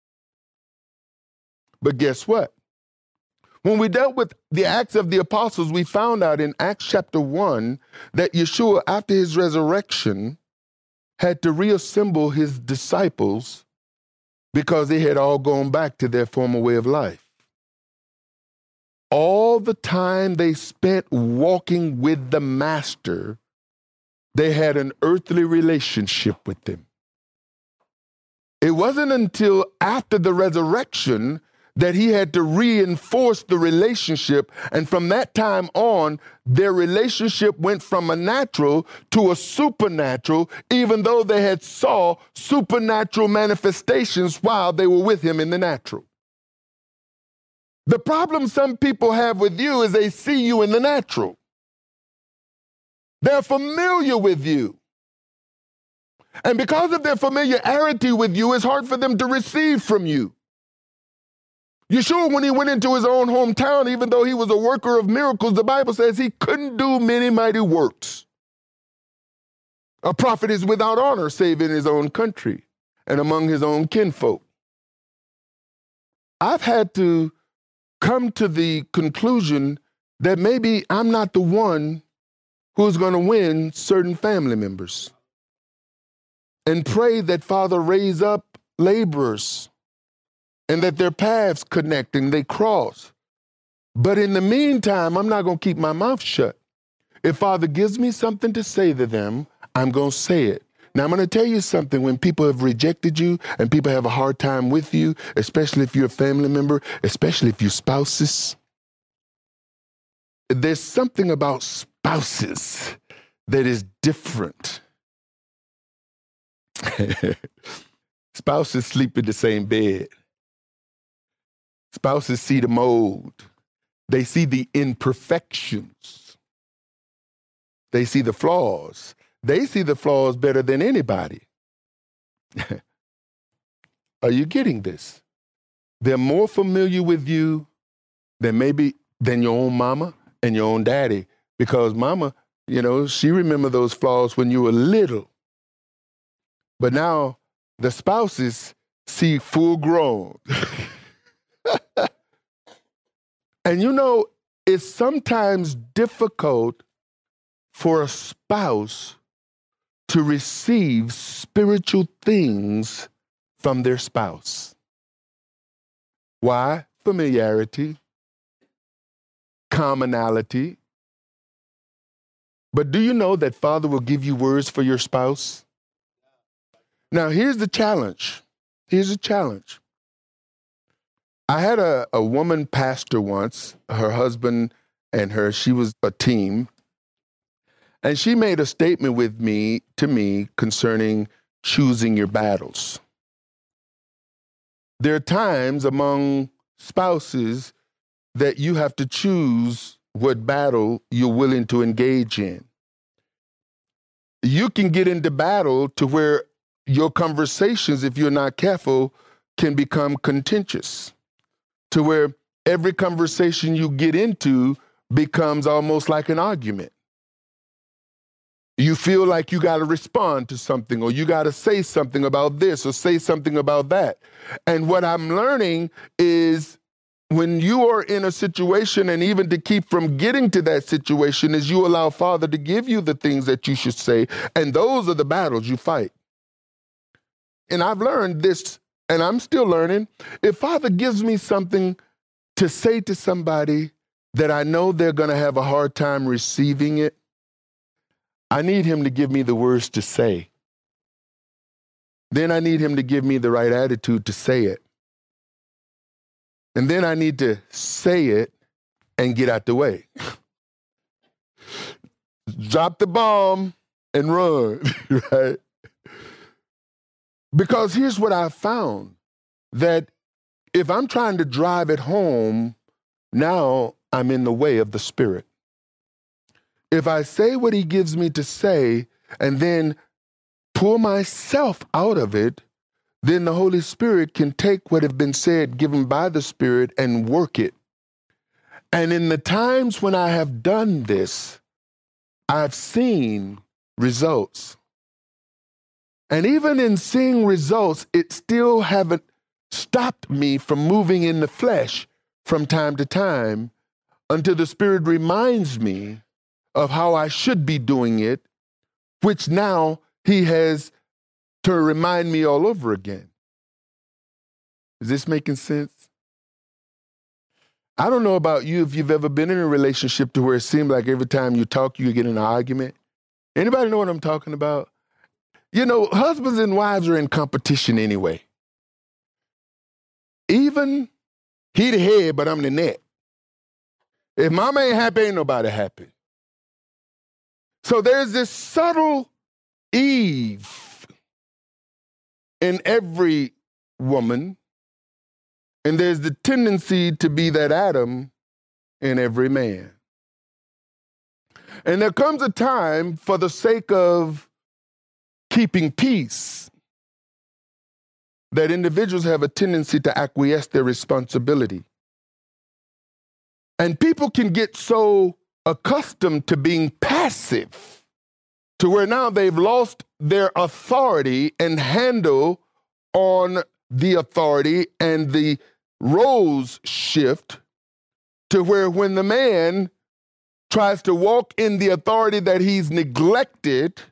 But guess what? When we dealt with the Acts of the Apostles, we found out in Acts chapter one that Yeshua, after his resurrection, had to reassemble his disciples because they had all gone back to their former way of life. All the time they spent walking with the Master, they had an earthly relationship with him. It wasn't until after the resurrection that he had to reinforce the relationship. And from that time on, their relationship went from a natural to a supernatural, even though they had saw supernatural manifestations while they were with him in the natural. The problem some people have with you is they see you in the natural. They're familiar with you. And because of their familiarity with you, it's hard for them to receive from you. Yeshua, when he went into his own hometown, even though he was a worker of miracles, the Bible says he couldn't do many mighty works. A prophet is without honor, save in his own country and among his own kinfolk. I've had to come to the conclusion that maybe I'm not the one who's going to win certain family members. And pray that Father raise up laborers and that their paths connect and they cross. But in the meantime, I'm not going to keep my mouth shut. If Father gives me something to say to them, I'm going to say it. Now, I'm going to tell you something. When people have rejected you and people have a hard time with you, especially if you're a family member, especially if you're spouses, there's something about spouses that is different. Spouses sleep in the same bed. Spouses see the mold. They see the imperfections. They see the flaws. They see the flaws better than anybody. Are you getting this? They're more familiar with you than maybe than your own mama and your own daddy, because mama, you know, she remember those flaws when you were little. But now the spouses see full grown. And you know, it's sometimes difficult for a spouse to receive spiritual things from their spouse. Why? Familiarity, commonality. But do you know that Father will give you words for your spouse? Now, here's the challenge. Here's the challenge. I had a, a woman pastor once, her husband and her, she was a team. And she made a statement with me, to me, concerning choosing your battles. There are times among spouses that you have to choose what battle you're willing to engage in. You can get into battle to where your conversations, if you're not careful, can become contentious, to where every conversation you get into becomes almost like an argument. You feel like you got to respond to something, or you got to say something about this or say something about that. And what I'm learning is when you are in a situation, and even to keep from getting to that situation, is you allow Father to give you the things that you should say. And those are the battles you fight. And I've learned this, and I'm still learning. If Father gives me something to say to somebody that I know they're going to have a hard time receiving it, I need him to give me the words to say. Then I need him to give me the right attitude to say it. And then I need to say it and get out the way. Drop the bomb and run, right? Because here's what I've found, that if I'm trying to drive it home, now I'm in the way of the Spirit. If I say what he gives me to say and then pull myself out of it, then the Holy Spirit can take what has been said, given by the Spirit, and work it. And in the times when I have done this, I've seen results. And even in seeing results, it still haven't stopped me from moving in the flesh from time to time until the Spirit reminds me of how I should be doing it, which now he has to remind me all over again. Is this making sense? I don't know about you, if you've ever been in a relationship to where it seemed like every time you talk, you get in an argument. Anybody know what I'm talking about? You know, husbands and wives are in competition anyway. Even he the head, but I'm the neck. If mama ain't happy, ain't nobody happy. So there's this subtle Eve in every woman, and there's the tendency to be that Adam in every man. And there comes a time, for the sake of keeping peace, that individuals have a tendency to acquiesce their responsibility. And people can get so accustomed to being passive to where now they've lost their authority and handle on the authority, and the roles shift to where when the man tries to walk in the authority that he's neglected,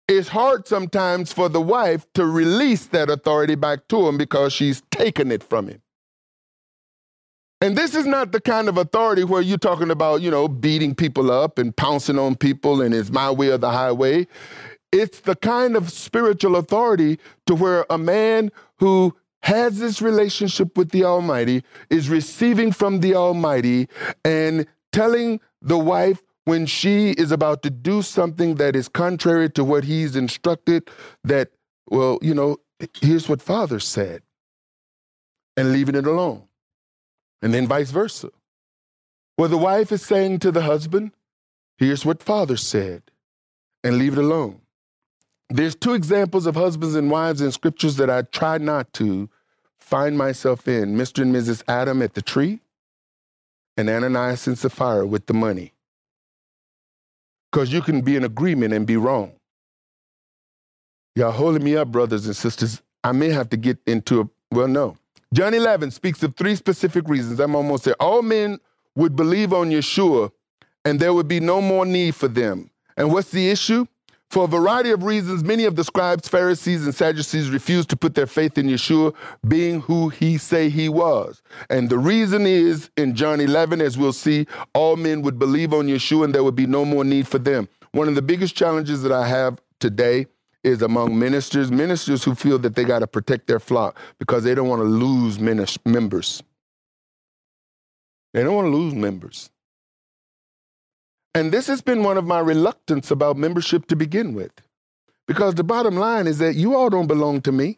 it's hard sometimes for the wife to release that authority back to him because she's taken it from him. And this is not the kind of authority where you're talking about, you know, beating people up and pouncing on people and it's my way or the highway. It's the kind of spiritual authority to where a man who has this relationship with the Almighty is receiving from the Almighty and telling the wife when she is about to do something that is contrary to what he's instructed, that, well, you know, here's what Father said, and leaving it alone. And then vice versa. Well, the wife is saying to the husband, here's what Father said, and leave it alone. There's two examples of husbands and wives in scriptures that I try not to find myself in. Mister and Missus Adam at the tree, and Ananias and Sapphira with the money. Because you can be in agreement and be wrong. Y'all holding me up, brothers and sisters. I may have to get into a, well, no. John eleven speaks of three specific reasons. I'm almost there. All men would believe on Yeshua, and there would be no more need for them. And what's the issue? For a variety of reasons, many of the scribes, Pharisees, and Sadducees refused to put their faith in Yeshua being who he say he was. And the reason is, in John eleven, as we'll see, all men would believe on Yeshua and there would be no more need for them. One of the biggest challenges that I have today is among ministers, ministers who feel that they got to protect their flock because they don't want to lose members. They don't want to lose members. And this has been one of my reluctance about membership to begin with. Because the bottom line is that you all don't belong to me.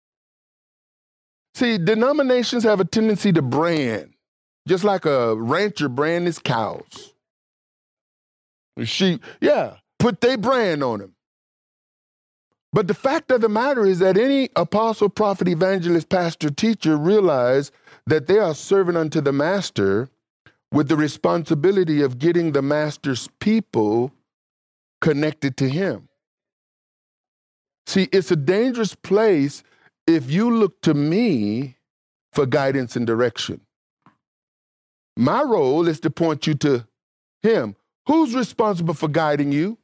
See, denominations have a tendency to brand, just like a rancher brand his cows. Sheep, yeah, put their brand on them. But the fact of the matter is that any apostle, prophet, evangelist, pastor, teacher realize that they are serving unto the master with the responsibility of getting the master's people connected to him. See, it's a dangerous place if you look to me for guidance and direction. My role is to point you to him. Who's responsible for guiding you?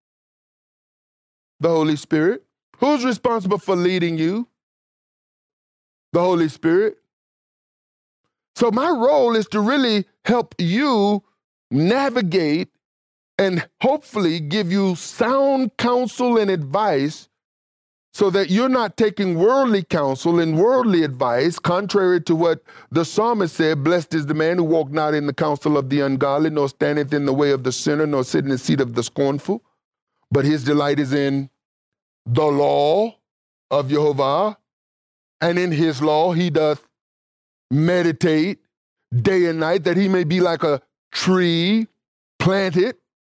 The Holy Spirit. Who's responsible for leading you? The Holy Spirit. So my role is to really help you navigate and hopefully give you sound counsel and advice so that you're not taking worldly counsel and worldly advice, contrary to what the psalmist said, blessed is the man who walked not in the counsel of the ungodly, nor standeth in the way of the sinner, nor sit in the seat of the scornful. But his delight is in the law of Jehovah, and in his law he doth meditate day and night, that he may be like a tree planted.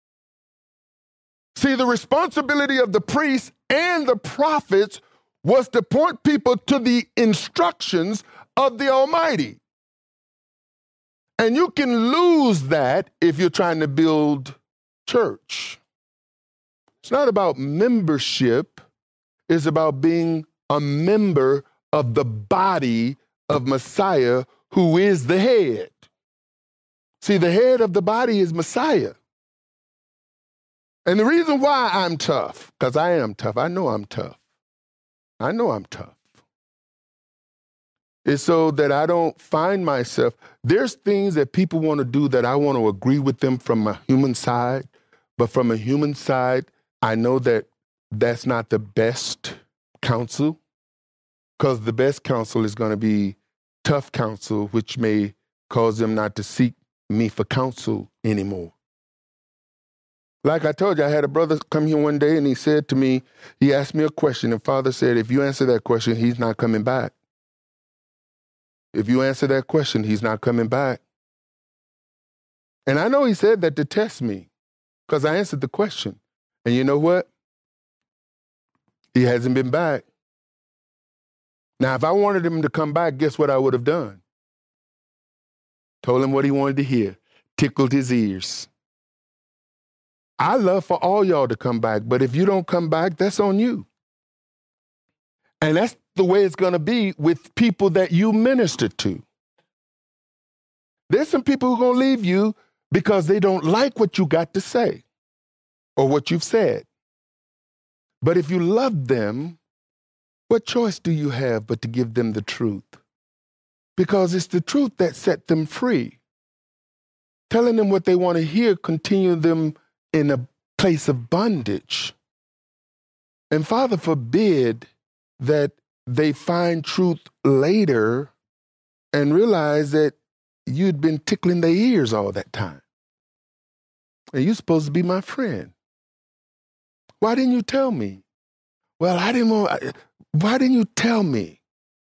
See, the responsibility of the priests and the prophets was to point people to the instructions of the Almighty. And you can lose that if you're trying to build church. It's not about membership. It's about being a member of the body of Messiah, who is the head. See, the head of the body is Messiah. And the reason why I'm tough, because I am tough, I know I'm tough. I know I'm tough. Is so that I don't find myself, there's things that people want to do that I want to agree with them from a human side, but from a human side, I know that that's not the best counsel, because the best counsel is going to be tough counsel, which may cause them not to seek me for counsel anymore. Like I told you, I had a brother come here one day and he said to me, he asked me a question, and Father said, if you answer that question, he's not coming back. If you answer that question, he's not coming back. And I know he said that to test me, because I answered the question. And you know what? He hasn't been back. Now, if I wanted him to come back, guess what I would have done? Told him what he wanted to hear, tickled his ears. I love for all y'all to come back, but if you don't come back, that's on you. And that's the way it's going to be with people that you minister to. There's some people who are going to leave you because they don't like what you got to say or what you've said. But if you love them, what choice do you have but to give them the truth? Because it's the truth that set them free. Telling them what they want to hear continue them in a place of bondage. And Father, forbid that they find truth later and realize that you'd been tickling their ears all that time. And you're supposed to be my friend. Why didn't you tell me? Well, I didn't want, why didn't you tell me?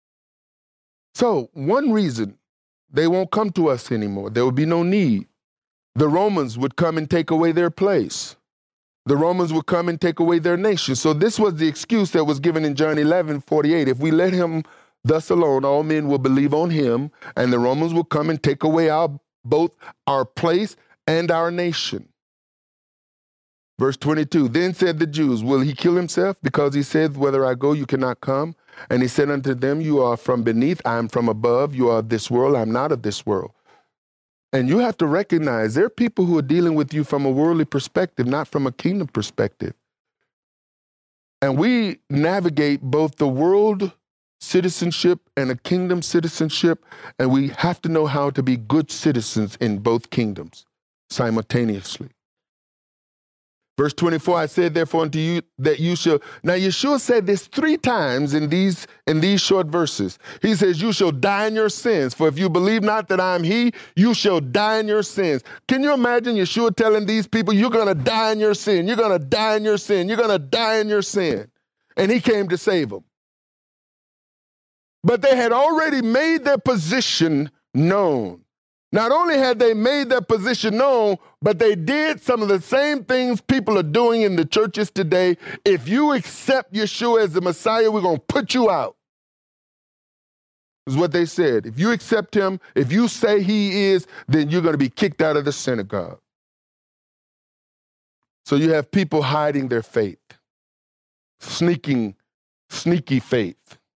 So one reason they won't come to us anymore, there will be no need. The Romans would come and take away their place. The Romans would come and take away their nation. So this was the excuse that was given in John eleven forty-eight. If we let him thus alone, all men will believe on him, and the Romans will come and take away our both our place and our nation. Verse twenty-two, then said the Jews, will he kill himself? Because he said, whether I go, you cannot come. And he said unto them, you are from beneath, I am from above. You are of this world, I am not of this world. And you have to recognize there are people who are dealing with you from a worldly perspective, not from a kingdom perspective. And we navigate both the world citizenship and a kingdom citizenship, and we have to know how to be good citizens in both kingdoms simultaneously. Verse twenty-four, I said therefore unto you that you shall, now Yeshua said this three times in these, in these short verses. He says, you shall die in your sins, for if you believe not that I am he, you shall die in your sins. Can you imagine Yeshua telling these people, you're going to die in your sin, you're going to die in your sin, you're going to die in your sin. And he came to save them. But they had already made their position known. Not only had they made their position known, but they did some of the same things people are doing in the churches today. If you accept Yeshua as the Messiah, we're going to put you out. Is what they said. If you accept him, if you say he is, then you're going to be kicked out of the synagogue. So you have people hiding their faith, sneaking, sneaky faith.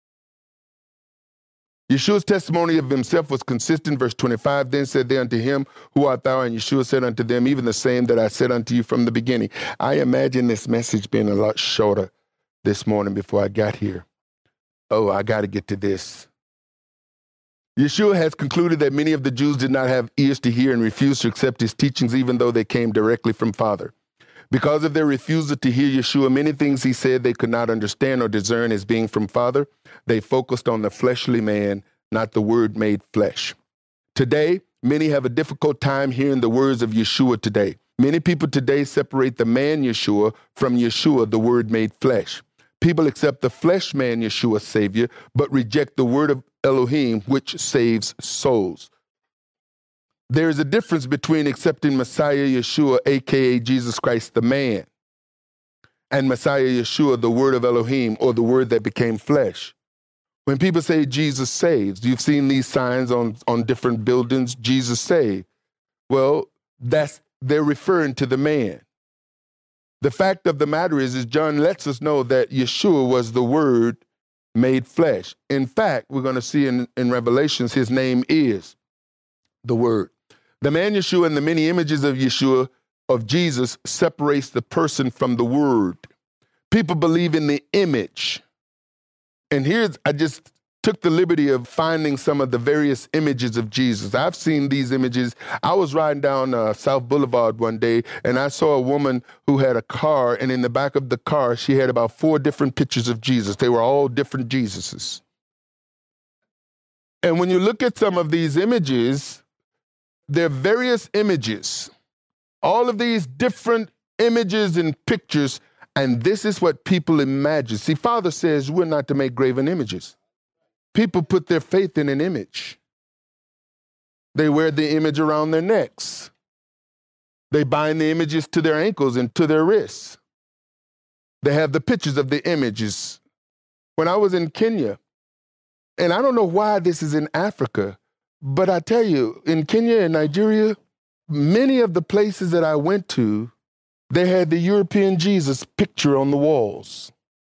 Yeshua's testimony of himself was consistent. Verse twenty-five, then said they unto him, who art thou? And Yeshua said unto them, even the same that I said unto you from the beginning. I imagine this message being a lot shorter this morning before I got here. Oh, I got to get to this. Yeshua has concluded that many of the Jews did not have ears to hear and refused to accept his teachings, even though they came directly from Father. Because of their refusal to hear Yeshua, many things he said they could not understand or discern as being from Father. They focused on the fleshly man, not the word made flesh. Today, many have a difficult time hearing the words of Yeshua today. Many people today separate the man Yeshua from Yeshua, the word made flesh. People accept the flesh man Yeshua, Savior, but reject the word of Elohim, which saves souls. There is a difference between accepting Messiah Yeshua, a k a. Jesus Christ, the man, and Messiah Yeshua, the word of Elohim, or the word that became flesh. When people say Jesus saves, you've seen these signs on, on different buildings, Jesus saved. Well, that's, they're referring to the man. The fact of the matter is, is John lets us know that Yeshua was the word made flesh. In fact, we're going to see in, in Revelations, his name is the word. The man Yeshua and the many images of Yeshua, of Jesus, separates the person from the word. People believe in the image. And here's, I just took the liberty of finding some of the various images of Jesus. I've seen these images. I was riding down uh, South Boulevard one day, and I saw a woman who had a car, and in the back of the car, she had about four different pictures of Jesus. They were all different Jesuses. And when you look at some of these images, there are various images, all of these different images and pictures, and this is what people imagine. See, Father says we're not to make graven images. People put their faith in an image. They wear the image around their necks. They bind the images to their ankles and to their wrists. They have the pictures of the images. When I was in Kenya, and I don't know why this is in Africa, but I tell you, in Kenya and Nigeria, many of the places that I went to, they had the European Jesus picture on the walls.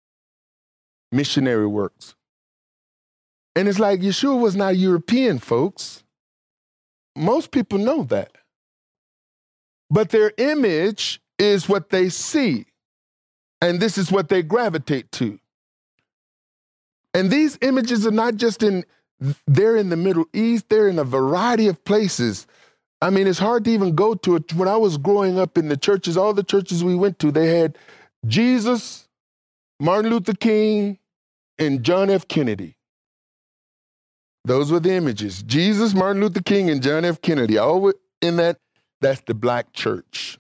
Missionary works. And it's like Yeshua was not European, folks. Most people know that. But their image is what they see. And this is what they gravitate to. And these images are not just in, they're in the Middle East, they're in a variety of places. I mean, it's hard to even go to it. When I was growing up in the churches, all the churches we went to, they had Jesus, Martin Luther King, and John F. Kennedy. Those were the images. Jesus, Martin Luther King, and John F. Kennedy. All in that, that's the black church.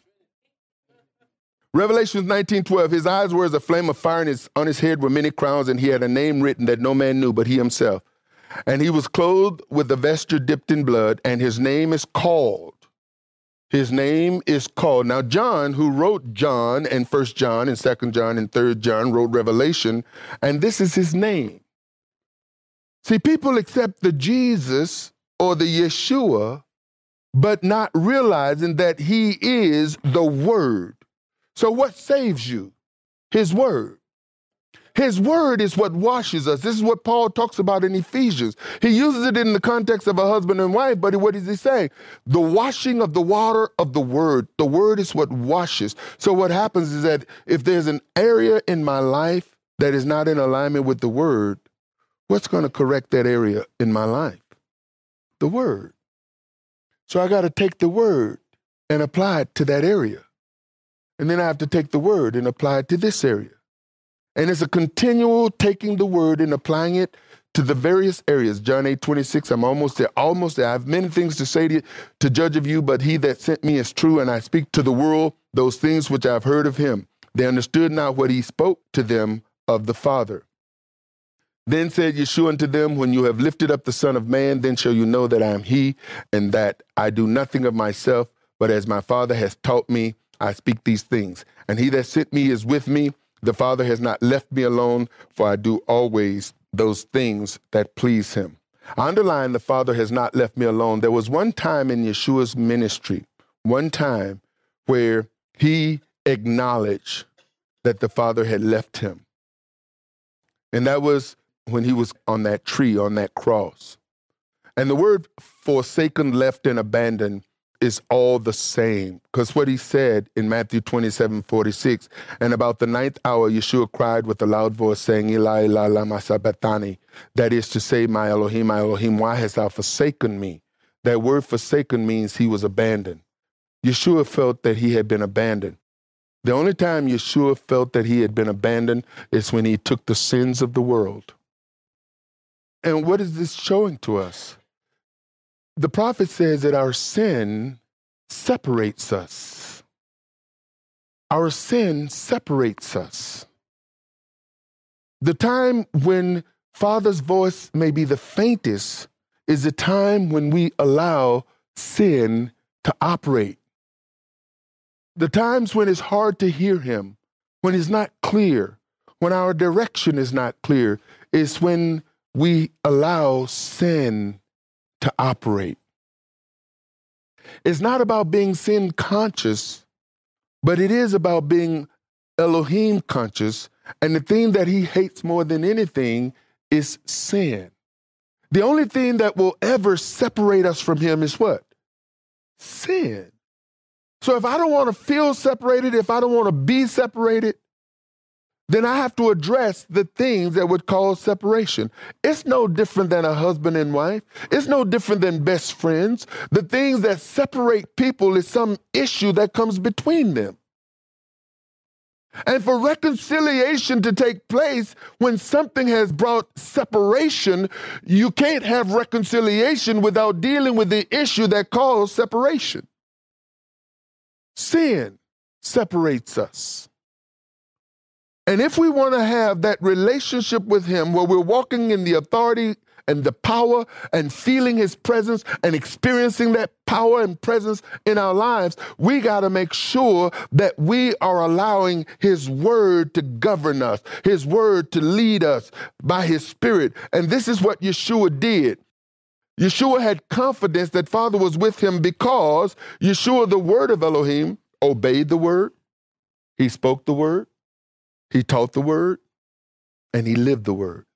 Revelation nineteen twelve, his eyes were as a flame of fire, and his, on his head were many crowns, and he had a name written that no man knew but he himself. And he was clothed with a vesture dipped in blood, and his name is called. His name is called. Now, John, who wrote John and First John and Second John and Third John, wrote Revelation, and this is his name. See, people accept the Jesus or the Yeshua, but not realizing that he is the Word. So what saves you? His Word. His Word is what washes us. This is what Paul talks about in Ephesians. He uses it in the context of a husband and wife, but what is he saying? The washing of the water of the Word. The Word is what washes. So what happens is that if there's an area in my life that is not in alignment with the Word, what's going to correct that area in my life? The Word. So I got to take the Word and apply it to that area. And then I have to take the Word and apply it to this area. And it's a continual taking the Word and applying it to the various areas. John eight twenty-six, I'm almost there, almost there. I have many things to say to, you, to judge of you, but he that sent me is true, and I speak to the world those things which I have heard of him. They understood not what he spoke to them of the Father. Then said Yeshua unto them, when you have lifted up the Son of Man, then shall you know that I am he, and that I do nothing of myself, but as my Father has taught me, I speak these things. And he that sent me is with me. The Father has not left me alone, for I do always those things that please him. I underline the Father has not left me alone. There was one time in Yeshua's ministry, one time where he acknowledged that the Father had left him. And that was when he was on that tree, on that cross. And the word forsaken, left, and abandoned is all the same. Because what he said in Matthew twenty-seven forty-six, and about the ninth hour, Yeshua cried with a loud voice, saying, Eli, Eli, lama sabachthani. That is to say, my Elohim, my Elohim, why hast thou forsaken me? That word forsaken means he was abandoned. Yeshua felt that he had been abandoned. The only time Yeshua felt that he had been abandoned is when he took the sins of the world. And what is this showing to us? The prophet says that our sin separates us. Our sin separates us. The time when Father's voice may be the faintest is the time when we allow sin to operate. The times when it's hard to hear him, when it's not clear, when our direction is not clear, is when we allow sin to operate. It's not about being sin conscious, but it is about being Elohim conscious. And the thing that he hates more than anything is sin. The only thing that will ever separate us from him is what? Sin. So if I don't want to feel separated, if I don't want to be separated, then I have to address the things that would cause separation. It's no different than a husband and wife. It's no different than best friends. The things that separate people is some issue that comes between them. And for reconciliation to take place, when something has brought separation, you can't have reconciliation without dealing with the issue that caused separation. Sin separates us. And if we want to have that relationship with him where we're walking in the authority and the power and feeling his presence and experiencing that power and presence in our lives, we got to make sure that we are allowing his word to govern us, his word to lead us by his spirit. And this is what Yeshua did. Yeshua had confidence that Father was with him because Yeshua, the word of Elohim, obeyed the word. He spoke the word. He taught the word, and he lived the word.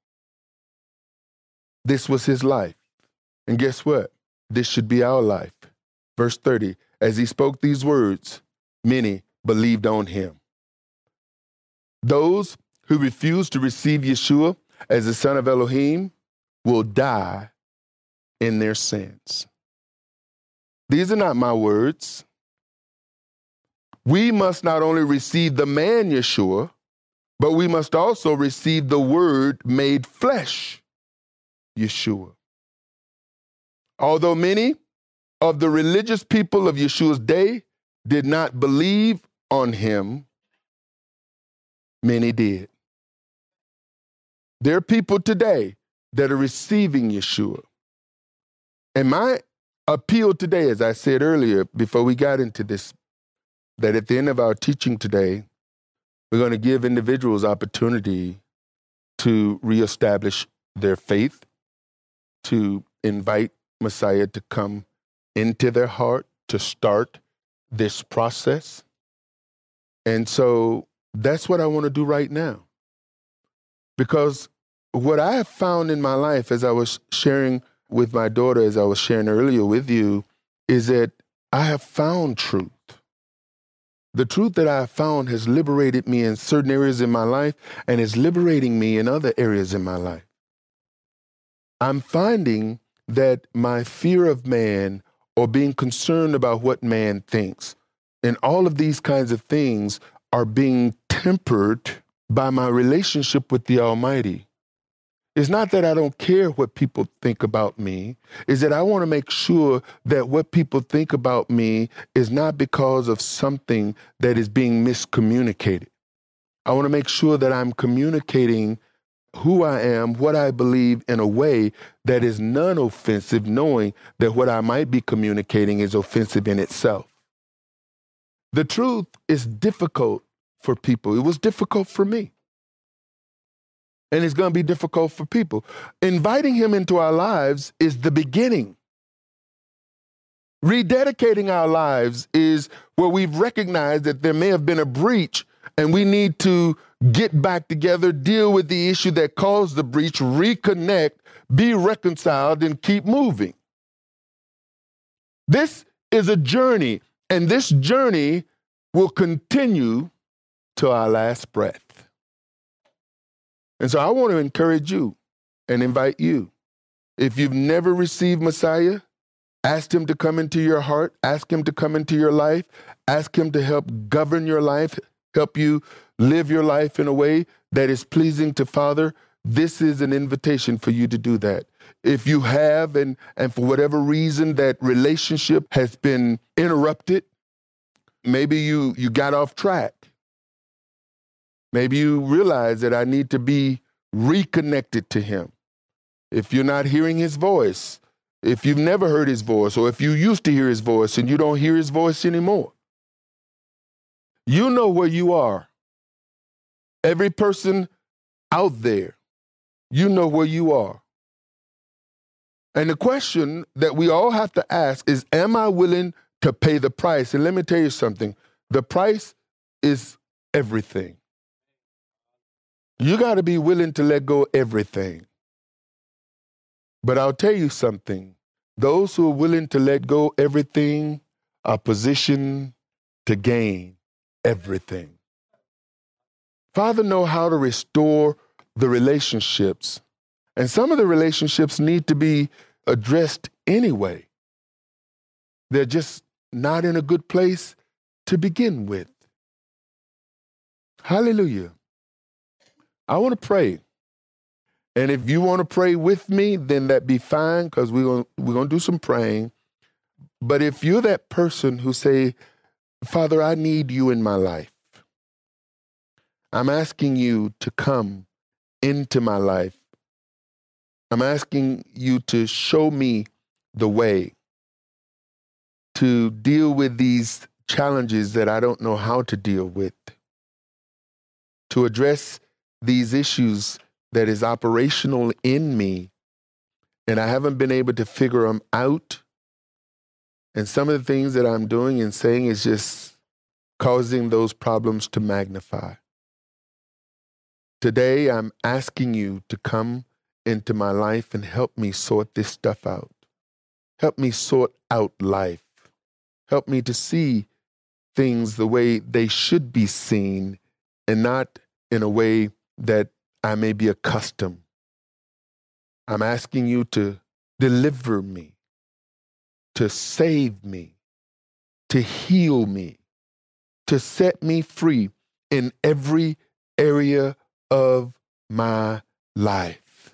This was his life. And guess what? This should be our life. Verse thirty, as he spoke these words, many believed on him. Those who refuse to receive Yeshua as the Son of Elohim will die in their sins. These are not my words. We must not only receive the man Yeshua, but we must also receive the Word made flesh, Yeshua. Although many of the religious people of Yeshua's day did not believe on him, many did. There are people today that are receiving Yeshua. And my appeal today, as I said earlier, before we got into this, that at the end of our teaching today, we're going to give individuals opportunity to reestablish their faith, to invite Messiah to come into their heart, to start this process. And so that's what I want to do right now. Because what I have found in my life, as I was sharing with my daughter, as I was sharing earlier with you, is that I have found truth. The truth that I have found has liberated me in certain areas in my life and is liberating me in other areas in my life. I'm finding that my fear of man or being concerned about what man thinks and all of these kinds of things are being tempered by my relationship with the Almighty. It's not that I don't care what people think about me. It's that I want to make sure that what people think about me is not because of something that is being miscommunicated. I want to make sure that I'm communicating who I am, what I believe in a way that is non-offensive, knowing that what I might be communicating is offensive in itself. The truth is difficult for people. It was difficult for me. And it's going to be difficult for people. Inviting him into our lives is the beginning. Rededicating our lives is where we've recognized that there may have been a breach and we need to get back together, deal with the issue that caused the breach, reconnect, be reconciled, and keep moving. This is a journey, and this journey will continue to our last breath. And so I want to encourage you and invite you. If you've never received Messiah, ask him to come into your heart, ask him to come into your life, ask him to help govern your life, help you live your life in a way that is pleasing to Father. This is an invitation for you to do that. If you have, and, and for whatever reason that relationship has been interrupted, maybe you, you got off track. Maybe you realize that I need to be reconnected to him. If you're not hearing his voice, if you've never heard his voice, or if you used to hear his voice and you don't hear his voice anymore, you know where you are. Every person out there, you know where you are. And the question that we all have to ask is, am I willing to pay the price? And let me tell you something. The price is everything. You got to be willing to let go of everything. But I'll tell you something. Those who are willing to let go everything are positioned to gain everything. Father knows how to restore the relationships. And some of the relationships need to be addressed anyway. They're just not in a good place to begin with. Hallelujah. I want to pray. And if you want to pray with me, then that be fine, because we're going we're going to do some praying. But if you're that person who say, Father, I need you in my life. I'm asking you to come into my life. I'm asking you to show me the way to deal with these challenges that I don't know how to deal with, to address these issues that is operational in me, and I haven't been able to figure them out. And some of the things that I'm doing and saying is just causing those problems to magnify. Today, I'm asking you to come into my life and help me sort this stuff out. Help me sort out life. Help me to see things the way they should be seen and not in a way that I may be accustomed. I'm asking you to deliver me, to save me, to heal me, to set me free in every area of my life.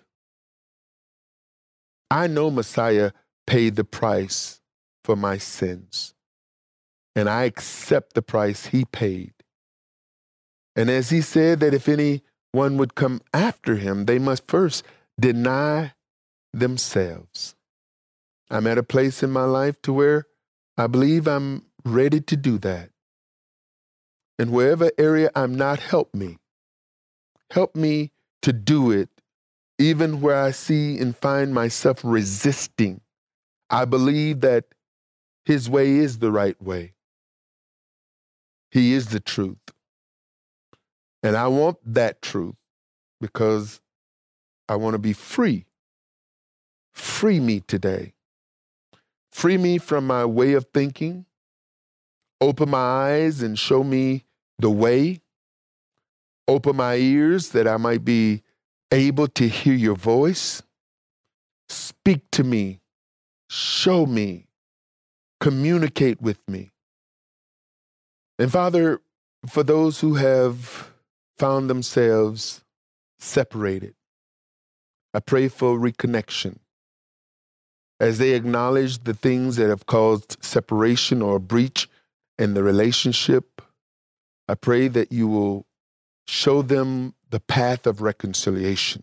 I know Messiah paid the price for my sins, and I accept the price he paid. And as he said that if anyone would come after him, they must first deny themselves. I'm at a place in my life to where I believe I'm ready to do that. And wherever area I'm not, help me. Help me to do it, even where I see and find myself resisting. I believe that his way is the right way. He is the truth. And I want that truth because I want to be free. Free me today. Free me from my way of thinking. Open my eyes and show me the way. Open my ears that I might be able to hear your voice. Speak to me. Show me. Communicate with me. And Father, for those who have found themselves separated, I pray for reconnection. As they acknowledge the things that have caused separation or breach in the relationship, I pray that you will show them the path of reconciliation.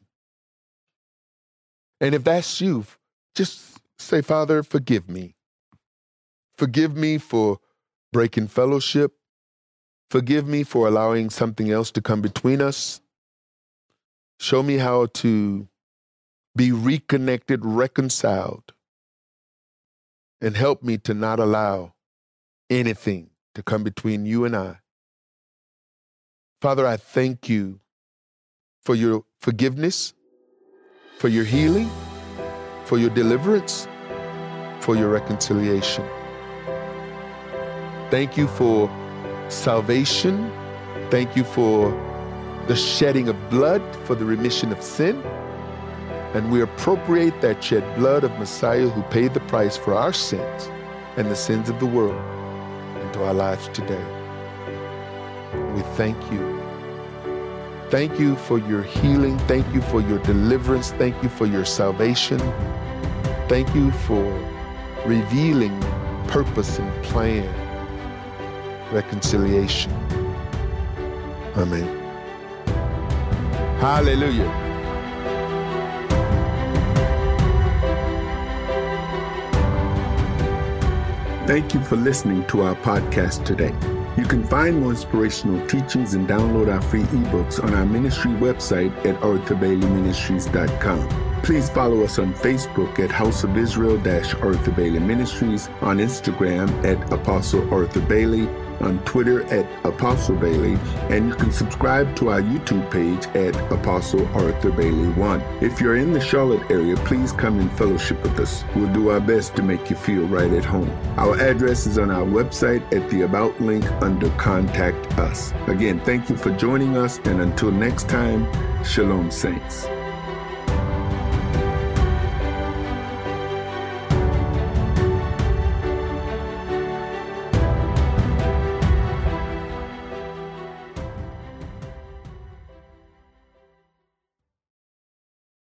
And if that's you, just say, Father, forgive me. Forgive me for breaking fellowship. Forgive me for allowing something else to come between us. Show me how to be reconnected, reconciled, and help me to not allow anything to come between you and I. Father, I thank you for your forgiveness, for your healing, for your deliverance, for your reconciliation. Thank you for salvation. Thank you for the shedding of blood for the remission of sin. And we appropriate that shed blood of Messiah who paid the price for our sins and the sins of the world into our lives today. We thank you. Thank you for your healing. Thank you for your deliverance. Thank you for your salvation. Thank you for revealing purpose and plan, reconciliation. Amen. Hallelujah. Thank you for listening to our podcast today. You can find more inspirational teachings and download our free ebooks on our ministry website at arthur bailey ministries dot com. Please follow us on Facebook at House of Israel Arthur Bailey Ministries, on Instagram at Apostle Arthur Bailey, on Twitter at Apostle Bailey, and you can subscribe to our YouTube page at Apostle Arthur Bailey one. If you're in the Charlotte area, please come and fellowship with us. We'll do our best to make you feel right at home. Our address is on our website at the About link under Contact Us. Again, thank you for joining us, and until next time, Shalom, Saints.